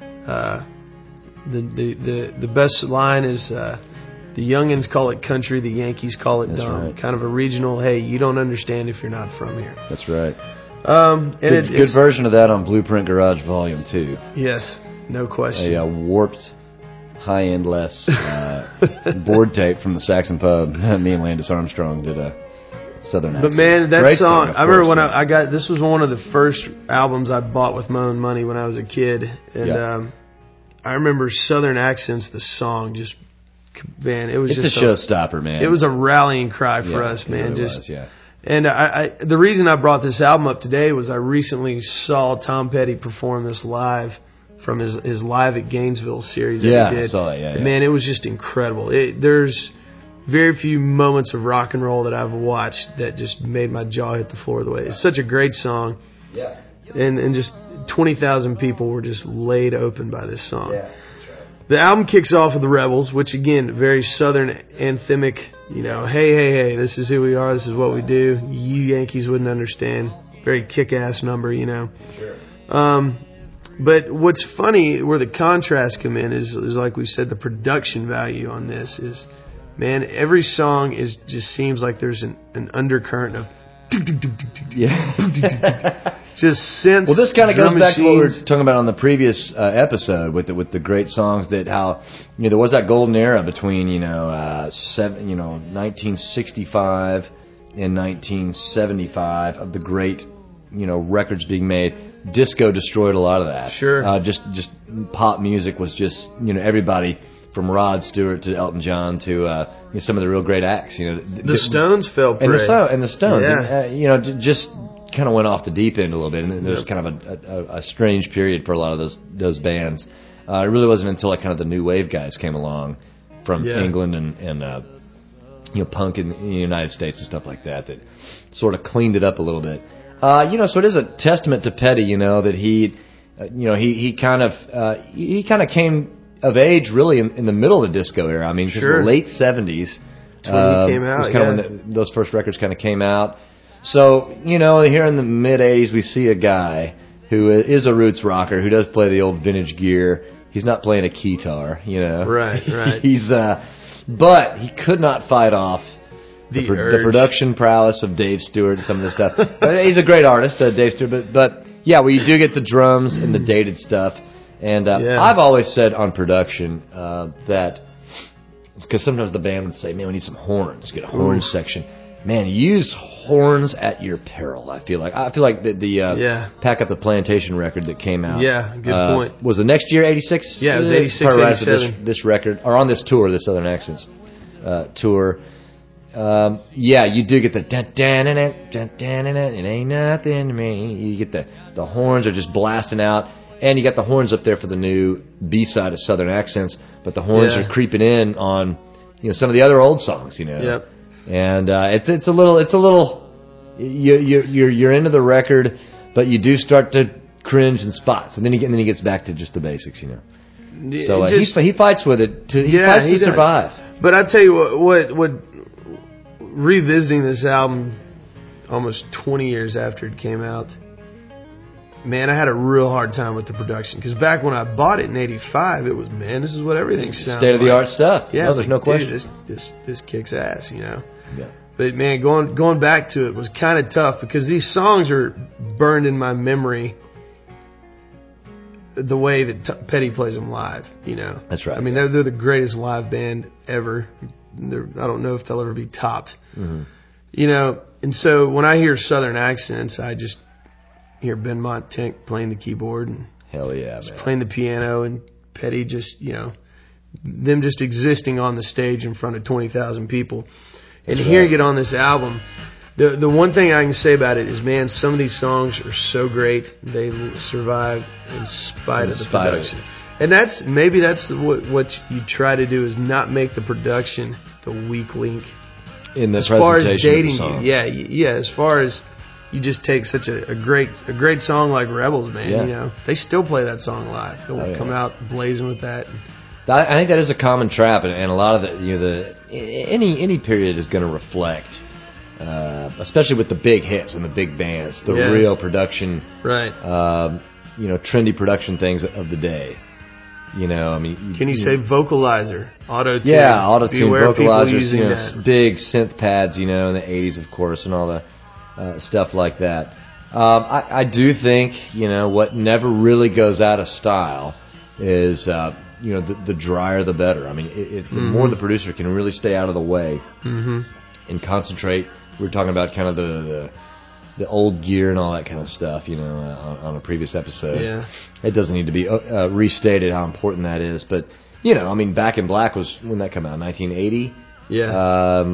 Uh, the, the, the, the best line is, uh, the youngins call it country, the Yankees call it That's dumb. right. Kind of a regional, hey, you don't understand if you're not from here. That's right. Um, and Good, it, good it's, version of that on Blueprint Garage Volume Two. yes, no question. A uh, warped, high-end less uh, board tape from the Saxon Pub. Me and Landis Armstrong did a Southern accent. But man, that Great song, of I remember course, when yeah. I, I got, this was one of the first albums I bought with my own money when I was a kid. And Yeah. um, I remember Southern Accents, the song, just, man, it was It's just a showstopper, man. it was a rallying cry for Yeah, us, it man. really just was, yeah. And I, I, the reason I brought this album up today was I recently saw Tom Petty perform this live from his, his Live at Gainesville series that Yeah, he did. I saw it, yeah, yeah. Man, it was just incredible. It, there's very few moments of rock and roll that I've watched that just made my jaw hit the floor the way. It's such a great song. Yeah. And, and just twenty thousand people were just laid open by this song. Yeah. The album kicks off with The Rebels, which again, very Southern anthemic, you know, hey, hey, hey, this is who we are, this is what we do. You Yankees wouldn't understand. Very kick-ass number, you know. Sure. Um, but what's funny, where the contrasts come in, is, is like we said, the production value on this is, man, every song is just seems like there's an, an undercurrent of Yeah. just synths. Well, this kind of goes drum back to what we were machines. talking about on the previous uh, episode with the, with the great songs that how you know there was that golden era between you know uh, seven you know nineteen sixty-five and nineteen seventy-five of the great you know records being made. Disco destroyed a lot of that. Sure. Uh, just just pop music was just you know everybody from Rod Stewart to Elton John to uh, you know, some of the real great acts. You know The Stones fell prey. and the Stones, and the Stones, Yeah. and, uh, you know, j- just kind of went off the deep end a little bit, and there was kind of a, a, a strange period for a lot of those those bands. Uh, it really wasn't until like kind of the new wave guys came along from Yeah. England and and uh, you know punk in, in the United States and stuff like that that sort of cleaned it up a little bit. Uh, you know, so it is a testament to Petty, you know, that he, uh, you know, he he kind of uh, he, he kind of came of age really in, in the middle of the disco era. I mean, just Sure. the late seventies. That's when he came out, was kind yeah. of when the, those first records kind of came out. So, you know, here in the mid-eighties, we see a guy who is a roots rocker, who does play the old vintage gear. He's not playing a keytar, you know. Right, right. He's, uh, but he could not fight off the, The pro- the urge. production prowess of Dave Stewart and some of this stuff. But he's a great artist, uh, Dave Stewart, but, but yeah, well, you do get the drums and the dated stuff. And uh, Yeah. I've always said on production uh, that, because sometimes the band would say, man, we need some horns, get a horns Ooh. section. Man, use horns at your peril, I feel like. I feel like the, the uh, Yeah. Pack Up the Plantation record that came out. Yeah, good uh, point. Was the next year eighty-six? Yeah, it was Uh, eighty-six, probably right after this, eighty-seven. this record, or on this tour, the Southern Accents uh, tour. Um, yeah, you do get the dun dun dun dun dun dun dun dun, it ain't nothing to me. You get the the horns are just blasting out, and you got the horns up there for the new B side of Southern Accents, but the horns Yeah. are creeping in on you know some of the other old songs, you know. Yep. And uh, it's it's a little it's a little you you you're you're into the record, but you do start to cringe in spots, and then he get, and then he gets back to just the basics, you know. So uh, Just- he he fights with it. To, he Yeah, fights he to does. survive. But I tell you what, what, what, revisiting this album almost twenty years after it came out, man, I had a real hard time with the production. Because back when I bought it in eighty-five, it was, man, this is what everything sounds State of the art like. stuff. Yeah, no, it's there's like, no dude, question. This, this, this kicks ass, you know. Yeah. But man, going going back to it was kind of tough because these songs are burned in my memory the way that T- Petty plays them live, you know. That's right. I mean, they're, they're the greatest live band ever. They're, I don't know if they'll ever be topped. Mm-hmm. You know, and so when I hear Southern accents, I just hear Ben Montink playing the keyboard and Hell yeah, man. playing the piano, and Petty just, you know, them just existing on the stage in front of twenty thousand people. And That's hearing right. it on this album, the the one thing I can say about it is, man, some of these songs are so great. They survive in spite In of the spite of production. And that's, maybe that's what, what you try to do, is not make the production the weak link. In the As far as presentation of the dating song. you, yeah, y- yeah. As far as you just take such a, a great a great song like Rebels, man. Yeah. You know, they still play that song live. They'll Oh, yeah. come out blazing with that. I I think that is a common trap, and, and a lot of the you know the any any period is going to reflect, uh, especially with the big hits and the big bands, the Yeah. real production, Right? um, you know, trendy production things of the day. You know, I mean, you- Can you you say vocalizer, auto tune? Yeah, auto-tune, Beware of people vocalizers, using you know, that. s- big synth pads, you know, in the eighties, of course, and all the uh, stuff like that. Um, I, I do think, you know, what never really goes out of style is, uh, you know, the, the drier the better. I mean, it, it, the Mm-hmm. more the producer can really stay out of the way hmm and concentrate. We were talking about kind of the, the the old gear and all that kind of stuff, you know, uh, on, on a previous episode. Yeah. It doesn't need to be uh, uh, restated how important that is, but you know, I mean, Back in Black was when that came out, nineteen eighty. Yeah. Um,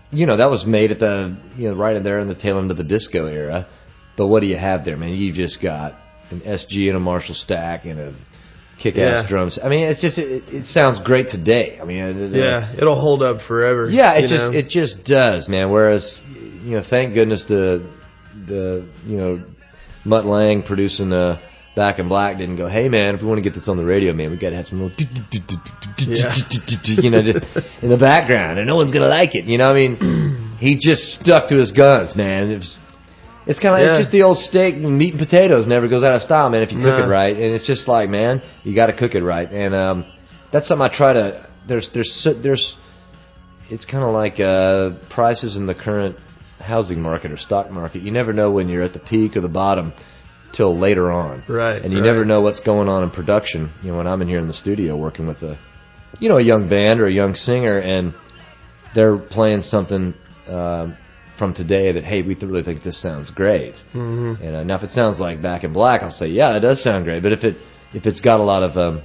you know, that was made at the, you know, right there in the tail end of the disco era. But what do you have there, man? You just got an S G and a Marshall stack and a kick-ass Yeah. drums. I mean, it's just it, it sounds great today. I mean, it, Yeah, it'll hold up forever. yeah, it you just know? it just does, man. Whereas, you know, thank goodness the the you know Mutt Lang producing uh, Back in Black didn't go, hey man, if we want to get this on the radio, man, we got to have some little Yeah. you know just in the background, and no one's gonna like it. You know, I mean, he just stuck to his guns, man. It was, It's kind of Yeah. it's just the old steak, meat and potatoes never goes out of style, man. If you cook No. it right, and it's just like, man, you got to cook it right, and um, that's something I try to. There's there's so- there's, it's kind of like uh, prices in the current housing market or stock market. You never know when you're at the peak or the bottom till later on, Right, And you right. never know what's going on in production. You know, when I'm in here in the studio working with a, you know, a young band or a young singer, and they're playing something. Uh, from today that, hey, we th- really think this sounds great. Mm-hmm. And uh, now if it sounds like Back in Black, I'll say, yeah, it does sound great. But if it if it's got a lot of um,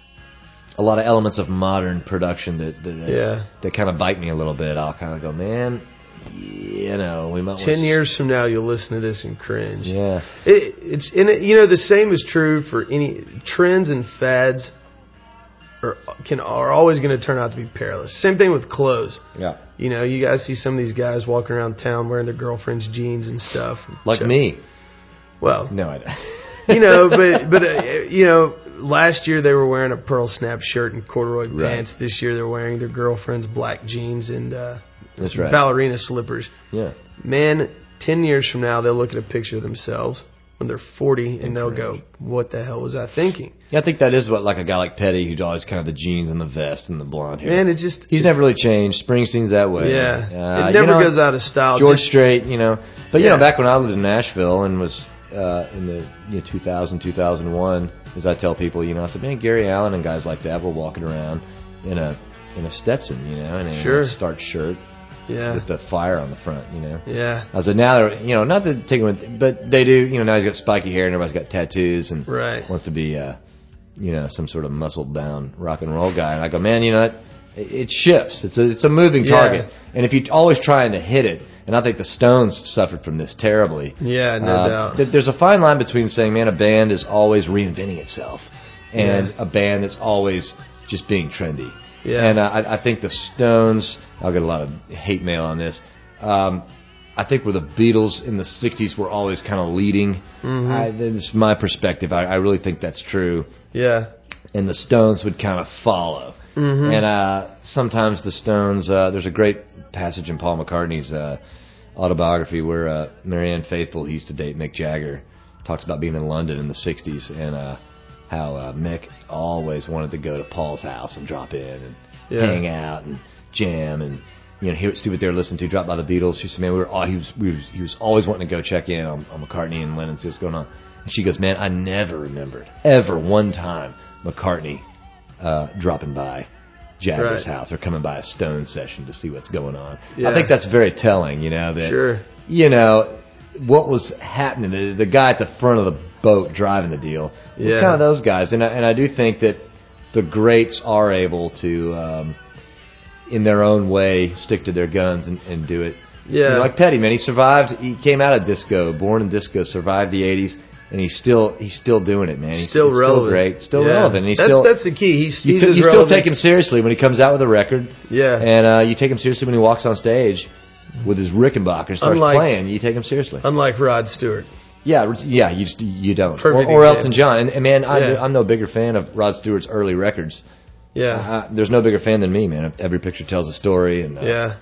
a lot of elements of modern production that that, Yeah. that kind of bite me a little bit, I'll kind of go, man, you know, we might Ten wanna s- years from now, you'll listen to this and cringe. yeah, It, it's in it, you know, the same is true for any trends and fads. Are can are always going to turn out to be perilous. Same thing with clothes. yeah, You know, you guys see some of these guys walking around town wearing their girlfriend's jeans and stuff. like So- me. Well, No, I don't. you know, but but uh, you know, last year they were wearing a pearl snap shirt and corduroy Right. pants. This year they're wearing their girlfriend's black jeans and uh, That's right. ballerina slippers. Yeah, Man, ten years from now they'll look at a picture of themselves when they're forty and they'll cringe. go, "What the hell was I thinking?" yeah. I think that is what like a guy like Petty, who's always kind of the jeans and the vest and the blonde hair. Man, it just He's never really changed. Springsteen's that way. yeah, Uh, it you never know, goes out of style. George Just- Strait, you know. But, you Yeah. know, back when I lived in Nashville and was uh, in the you know, two thousand, two thousand one, as I tell people, you know, I said, man, Gary Allen and guys like that were walking around in a in a Stetson, you know, and a Sure. starched shirt yeah, with the fire on the front, you know. yeah, I said, now they're, you know, not to take him with, but they do, you know, now he's got spiky hair and everybody's got tattoos and right. wants to be, uh, you know, some sort of muscle-bound rock and roll guy. And I go, man, you know, it, it shifts. It's a, it's a moving Yeah. target. And if you're always trying to hit it, and I think the Stones suffered from this terribly. Yeah, no uh, doubt. th- There's a fine line between saying, man, a band is always reinventing itself and Yeah. a band that's always just being trendy. Yeah. And uh, I, I think the Stones, I'll get a lot of hate mail on this. Um, I think where the Beatles in the sixties were always kind of leading. Mm-hmm. I, this is my perspective. I, I really think that's true. Yeah, And the Stones would kind of follow. Mm-hmm. And uh, sometimes the Stones, uh, there's a great passage in Paul McCartney's uh, autobiography where uh, Marianne Faithfull, he used to date Mick Jagger, talks about being in London in the sixties and uh, how uh, Mick always wanted to go to Paul's house and drop in and Yeah. hang out and jam and you know hear see what they were listening to. Drop by the Beatles. She said, "Man, we were all, he was we was, he was always wanting to go check in on, on McCartney and Lennon, see what's going on." And she goes, "Man, I never remembered ever one time McCartney uh, dropping by Jagger's Right. house or coming by a Stone session to see what's going on." Yeah. I think that's very telling. You know that sure. you know what was happening. The, the guy at the front of the boat driving the deal was Yeah. kind of those guys, and I, and I do think that the greats are able to, um, in their own way, stick to their guns and, and do it. Yeah. You know, like Petty, man, he survived. He came out of disco, born in disco, survived the eighties, and he's still he's still doing it, man. He's Still he's relevant. still great, still Yeah. relevant. And he's that's still that's the key. He's, you, he's t- as you still relevant- take him seriously when he comes out with a record. Yeah. And uh, you take him seriously when he walks on stage with his Rickenbacker and starts Unlike- playing. You take him seriously. Unlike Rod Stewart. Yeah, yeah, you just, you don't. Perfect or or example. Elton John. And, and man, I'm, Yeah. I'm no bigger fan of Rod Stewart's early records. Yeah. Uh, there's no bigger fan than me, man. Every picture tells a story, and uh, yeah.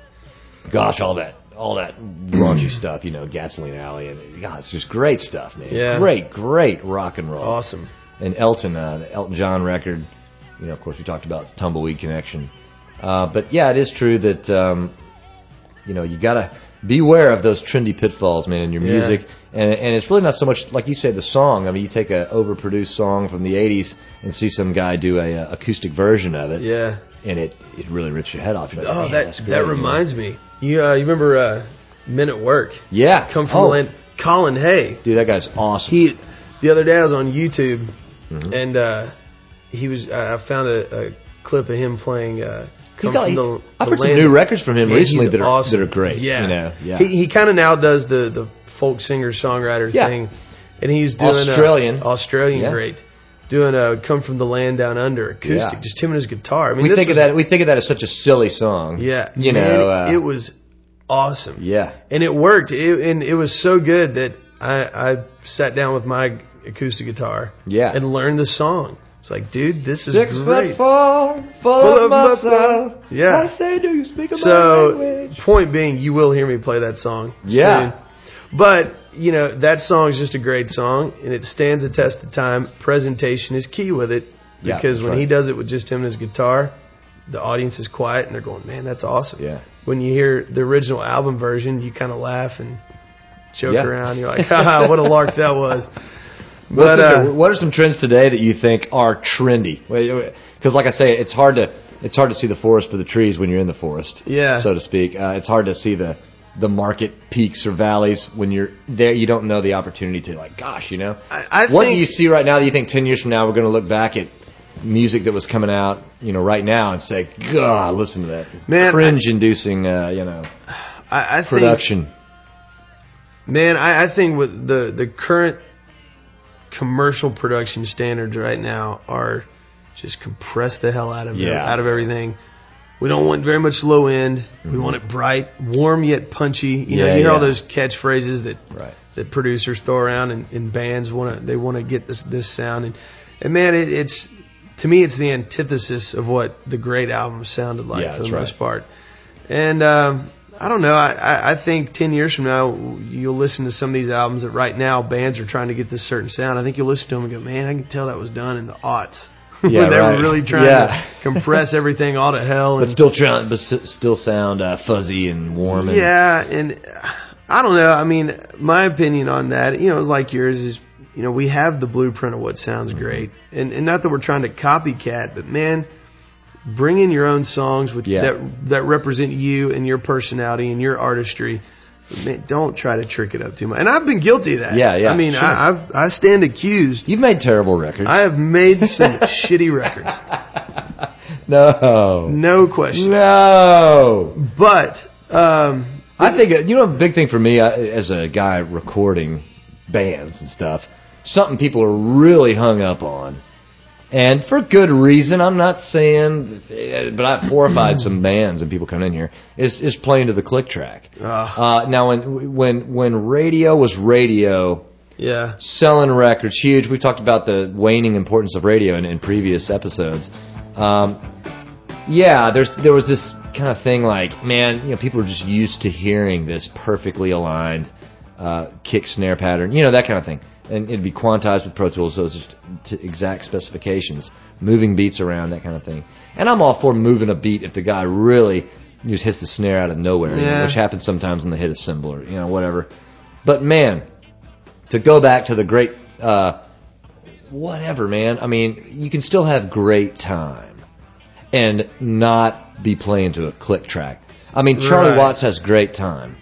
gosh, all that, all that raunchy stuff, you know, Gasoline Alley, and God, it's just great stuff, man. Yeah. Great, great rock and roll. Awesome. And Elton, uh, the Elton John record, you know, of course, we talked about Tumbleweed Connection. Uh, but yeah, it is true that, um, you know, you gotta beware of those trendy pitfalls, man, in your Yeah. music. And, and it's really not so much, like you said, the song. I mean, you take a overproduced song from the eighties and see some guy do a, uh acoustic version of it, Yeah. and it, it really rips your head off. You're like, Oh, man, that that's great, that you know? reminds me. You uh, you remember uh, Men at Work? Yeah. Come from oh, the land. Colin Hay. Dude, that guy's awesome. He the other day I was on YouTube Mhm. and uh, he was I I found a, a clip of him playing uh, Come got, from he, the, I've the heard some land new of- records from him Yeah, recently he's that are awesome. that are great. Yeah, you know, yeah. He, he kind of now does the, the folk singer songwriter Yeah. thing, and he's doing Australian. uh, Australian Yeah. great, doing a "Come from the Land Down Under" acoustic, Yeah. just him and his guitar. I mean, we this think was, of that. We think of that as such a silly song. Yeah, you man, know, uh, it was awesome. yeah, And it worked, it, and it was so good that I, I sat down with my acoustic guitar, Yeah. and learned the song. It's like, dude, this is six great. foot four, full, Full of of muscle. muscle. Yeah. I say, do you speak my So, language? point being, you will hear me play that song Yeah. soon. But, you know, that song is just a great song, and it stands the test of time. Presentation is key with it, Yeah, because that's when right. he does it with just him and his guitar, the audience is quiet, and they're going, man, that's awesome. Yeah. When you hear the original album version, you kind of laugh and joke Yeah. around. You're like, haha, what a lark that was. What's But, the- uh, what are some trends today that you think are trendy? Because, like I say, it's hard to it's hard to see the forest for the trees when you're in the forest, Yeah. so to speak. Uh, it's hard to see the the market peaks or valleys when you're there. You don't know the opportunity to, like, gosh, you know. I, I What think, do you see right now that you think ten years from now we're going to look back at music that was coming out, you know, right now and say, God, listen to that Man, cringe-inducing, uh, you know, I, I think, production. man, I, I think with the, the current commercial production standards right now are just compress the hell out of it, Yeah. out of everything. We don't want very much low end. We want it bright, warm yet punchy. You know, Yeah, you hear all yeah. those catchphrases that Right. that producers throw around, and, and bands want to they want to get this this sound. And and man, it, it's to me it's the antithesis of what the great albums sounded like Yeah, for the that's most right. part. And um, I don't know. I, I, I think ten years from now you'll listen to some of these albums that right now bands are trying to get this certain sound. I think you'll listen to them and go, man, I can tell that was done in the aughts. Yeah, when they right. were really trying Yeah. to compress everything all to hell. But And, still trying, but s- still sound uh, fuzzy and warm. And, yeah, and I don't know. I mean, my opinion on that, you know, is like yours is, you know, we have the blueprint of what sounds great, and and not that we're trying to copycat, but man, bring in your own songs with Yeah. that that represent you and your personality and your artistry. Man, don't try to trick it up too much. And I've been guilty of that. Yeah, yeah, I mean, sure. I, I've I stand accused. You've made terrible records. I have made some shitty records, no. no question. No. But um, I think, uh, you know, a big thing for me uh, as a guy recording bands and stuff, something people are really hung up on, and for good reason, I'm not saying, but I've horrified some bands and people coming in here, is, is playing to the click track. Ugh. Uh, now, when, when, when radio was radio, yeah, selling records, huge. We talked about the waning importance of radio in, in previous episodes. Um, yeah, there's there was this kind of thing like, man, you know, people are just used to hearing this perfectly aligned uh, kick snare pattern, you know, that kind of thing, and it'd be quantized with Pro Tools, so it's just to exact specifications, moving beats around, that kind of thing. And I'm all for moving a beat if the guy really just hits the snare out of nowhere, you know, Yeah. which happens sometimes when they hit a cymbal or, you know, whatever. But man, to go back to the great, uh, whatever, man. I mean, you can still have great time and not be playing to a click track. I mean, Charlie Right. Watts has great time,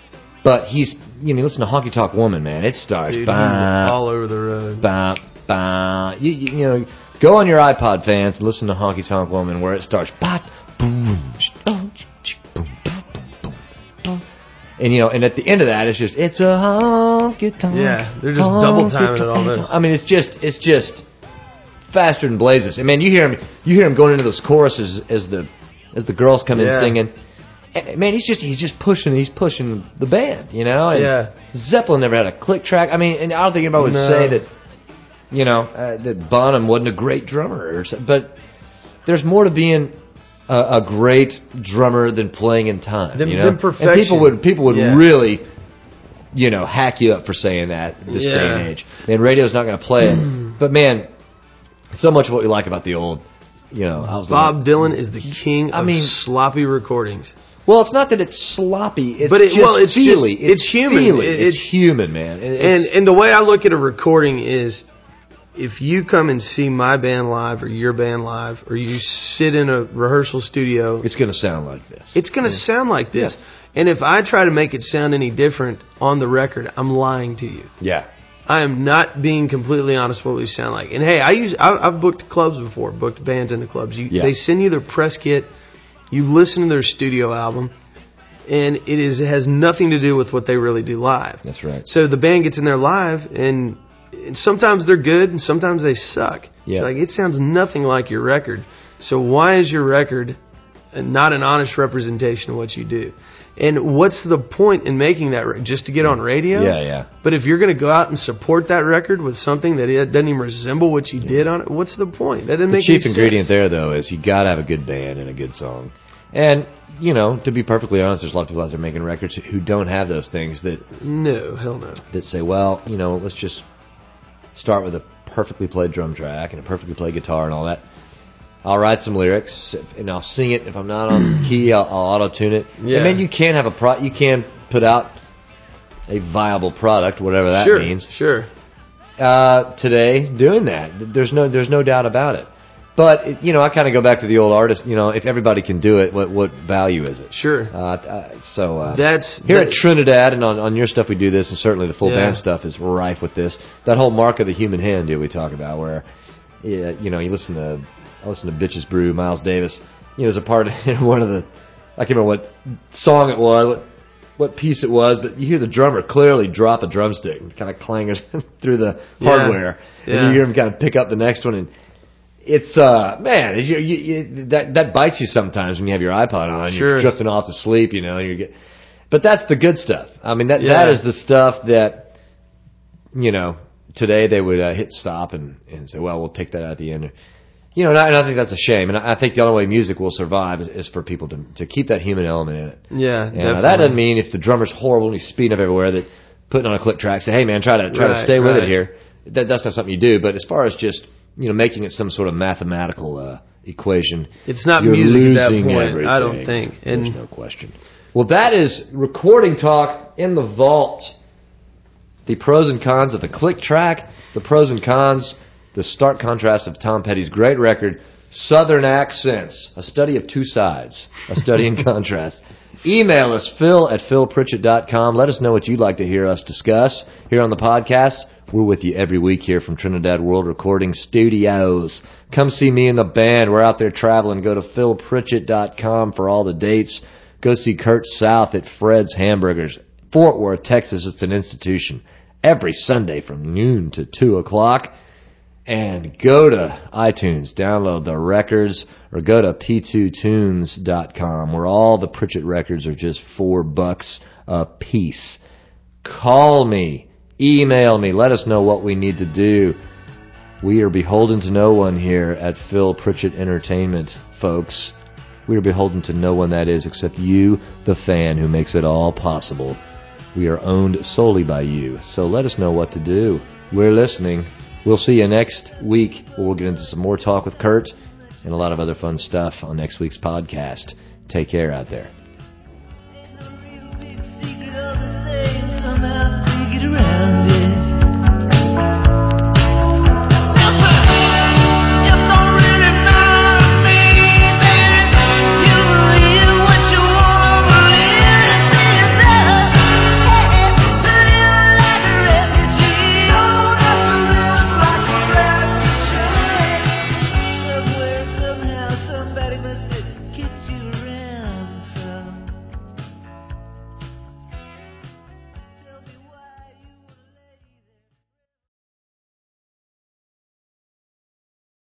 but he's, you know, listen to Honky Tonk Woman, man. It starts, dude, he's bah, all over the road. bah, bah. You, you, you know, go on your iPod, fans, and listen to Honky Tonk Woman, where it starts, bah, boom, sh- boom, sh- boom, boom, boom, boom, boom. And, you know, and at the end of that, it's just, it's a honky tonk. Yeah, they're just double timing it almost. I mean, it's just, it's just faster than blazes. And man, you hear him, you hear him going into those choruses as the, as the girls come in Yeah. singing. And man, he's just, he's just pushing, he's pushing the band, you know. And Yeah. Zeppelin never had a click track. I mean, and I don't think anybody would No. say that, you know, uh, that Bonham wasn't a great drummer, or so, but there's more to being a, a great drummer than playing in time. Than- you know, than perfection. and people would people would Yeah. really, you know, hack you up for saying that this day Yeah. and age. And radio's not going to play it. But man, so much of what we like about the old, you know, I was Bob Dylan is the king I of mean- sloppy recordings. Well, it's not that it's sloppy. It's But it- just well, it's just- feely. it's human. feely. It- it's, it's- human, man. It- And it's- and the way I look at a recording is, if you come and see my band live or your band live, or you sit in a rehearsal studio, it's going to sound like this. it's going to sound like this. And if I try to make it sound any different on the record, I'm lying to you. Yeah. I am not being completely honest what we sound like. And hey, I use I, I've booked clubs before, booked bands into clubs. You, Yeah. They send you their press kit, you listen to their studio album, and it is it has nothing to do with what they really do live. That's right. So the band gets in there live, and, and sometimes they're good, and sometimes they suck. Yeah. Like, it sounds nothing like your record. So why is your record not an honest representation of what you do? And what's the point in making that record? Just to get on radio? Yeah, yeah. But if you're going to go out and support that record with something that it doesn't even resemble what you did on it, what's the point? That doesn't The make chief any ingredient sense. there, though, is you got to have a good band and a good song. And, you know, to be perfectly honest, there's a lot of people out there making records who don't have those things that No, hell no. that say, well, you know, let's just start with a perfectly played drum track and a perfectly played guitar and all that. I'll write some lyrics and I'll sing it. If I'm not on key, I'll, I'll auto tune it. Yeah. And then you can have a pro. You can put out a viable product, whatever that sure, means. Sure. Uh, today, doing that, there's no there's no doubt about it. But you know, I kind of go back to the old artist. You know, if everybody can do it, what what value is it? Sure. Uh, uh, so uh, That's here that, at Trinidad, and on, on your stuff we do this, and certainly the full Yeah. band stuff is rife with this. That whole mark of the human hand deal we talk about, where yeah, you know, you listen to I listen to Bitches Brew, Miles Davis. You know, there's a part in one of the I can't remember what song it was, what what piece it was, but you hear the drummer clearly drop a drumstick and kind of clangers through the Yeah. hardware, Yeah. and you hear him kind of pick up the next one and. It's uh man, you, you, you, that that bites you sometimes when you have your iPod on, and Sure. you're drifting off to sleep, you know. And you get, but that's the good stuff. I mean, that Yeah. that is the stuff that, you know, today they would uh, hit stop and, and say, well, we'll take that out at the end. You know, and I, and I think that's a shame. And I, I think the only way music will survive is, is for people to to keep that human element in it. Yeah, And uh, definitely. that doesn't mean if the drummer's horrible and he's speeding up everywhere that putting on a click track, say, hey man, try to try to Right, stay with right. it here. That that's not something you do. But as far as just you know, making it some sort of mathematical uh, equation. It's not You're music at that losing point, I don't everything. think. And There's no question. Well, that is recording talk in the vault. The pros and cons of the click track, the pros and cons, the stark contrast of Tom Petty's great record, Southern Accents, a study of two sides, a study in contrast. Email us, Phil at phil pritchett dot com. Let us know what you'd like to hear us discuss here on the podcast. We're with you every week here from Trinidad World Recording Studios. Come see me and the band. We're out there traveling. Go to phil pritchett dot com for all the dates. Go see Kurt South at Fred's Hamburgers. Fort Worth, Texas. It's an institution. Every Sunday from noon to two o'clock. And go to iTunes, download the records, or go to p two tunes dot com where all the Pritchett records are just four bucks a piece. Call me. Email me. Let us know what we need to do. We are beholden to no one here at Phil Pritchett Entertainment, folks. We are beholden to no one, that is, except you, the fan, who makes it all possible. We are owned solely by you. So let us know what to do. We're listening. We'll see you next week, where we'll get into some more talk with Kurt and a lot of other fun stuff on next week's podcast. Take care out there.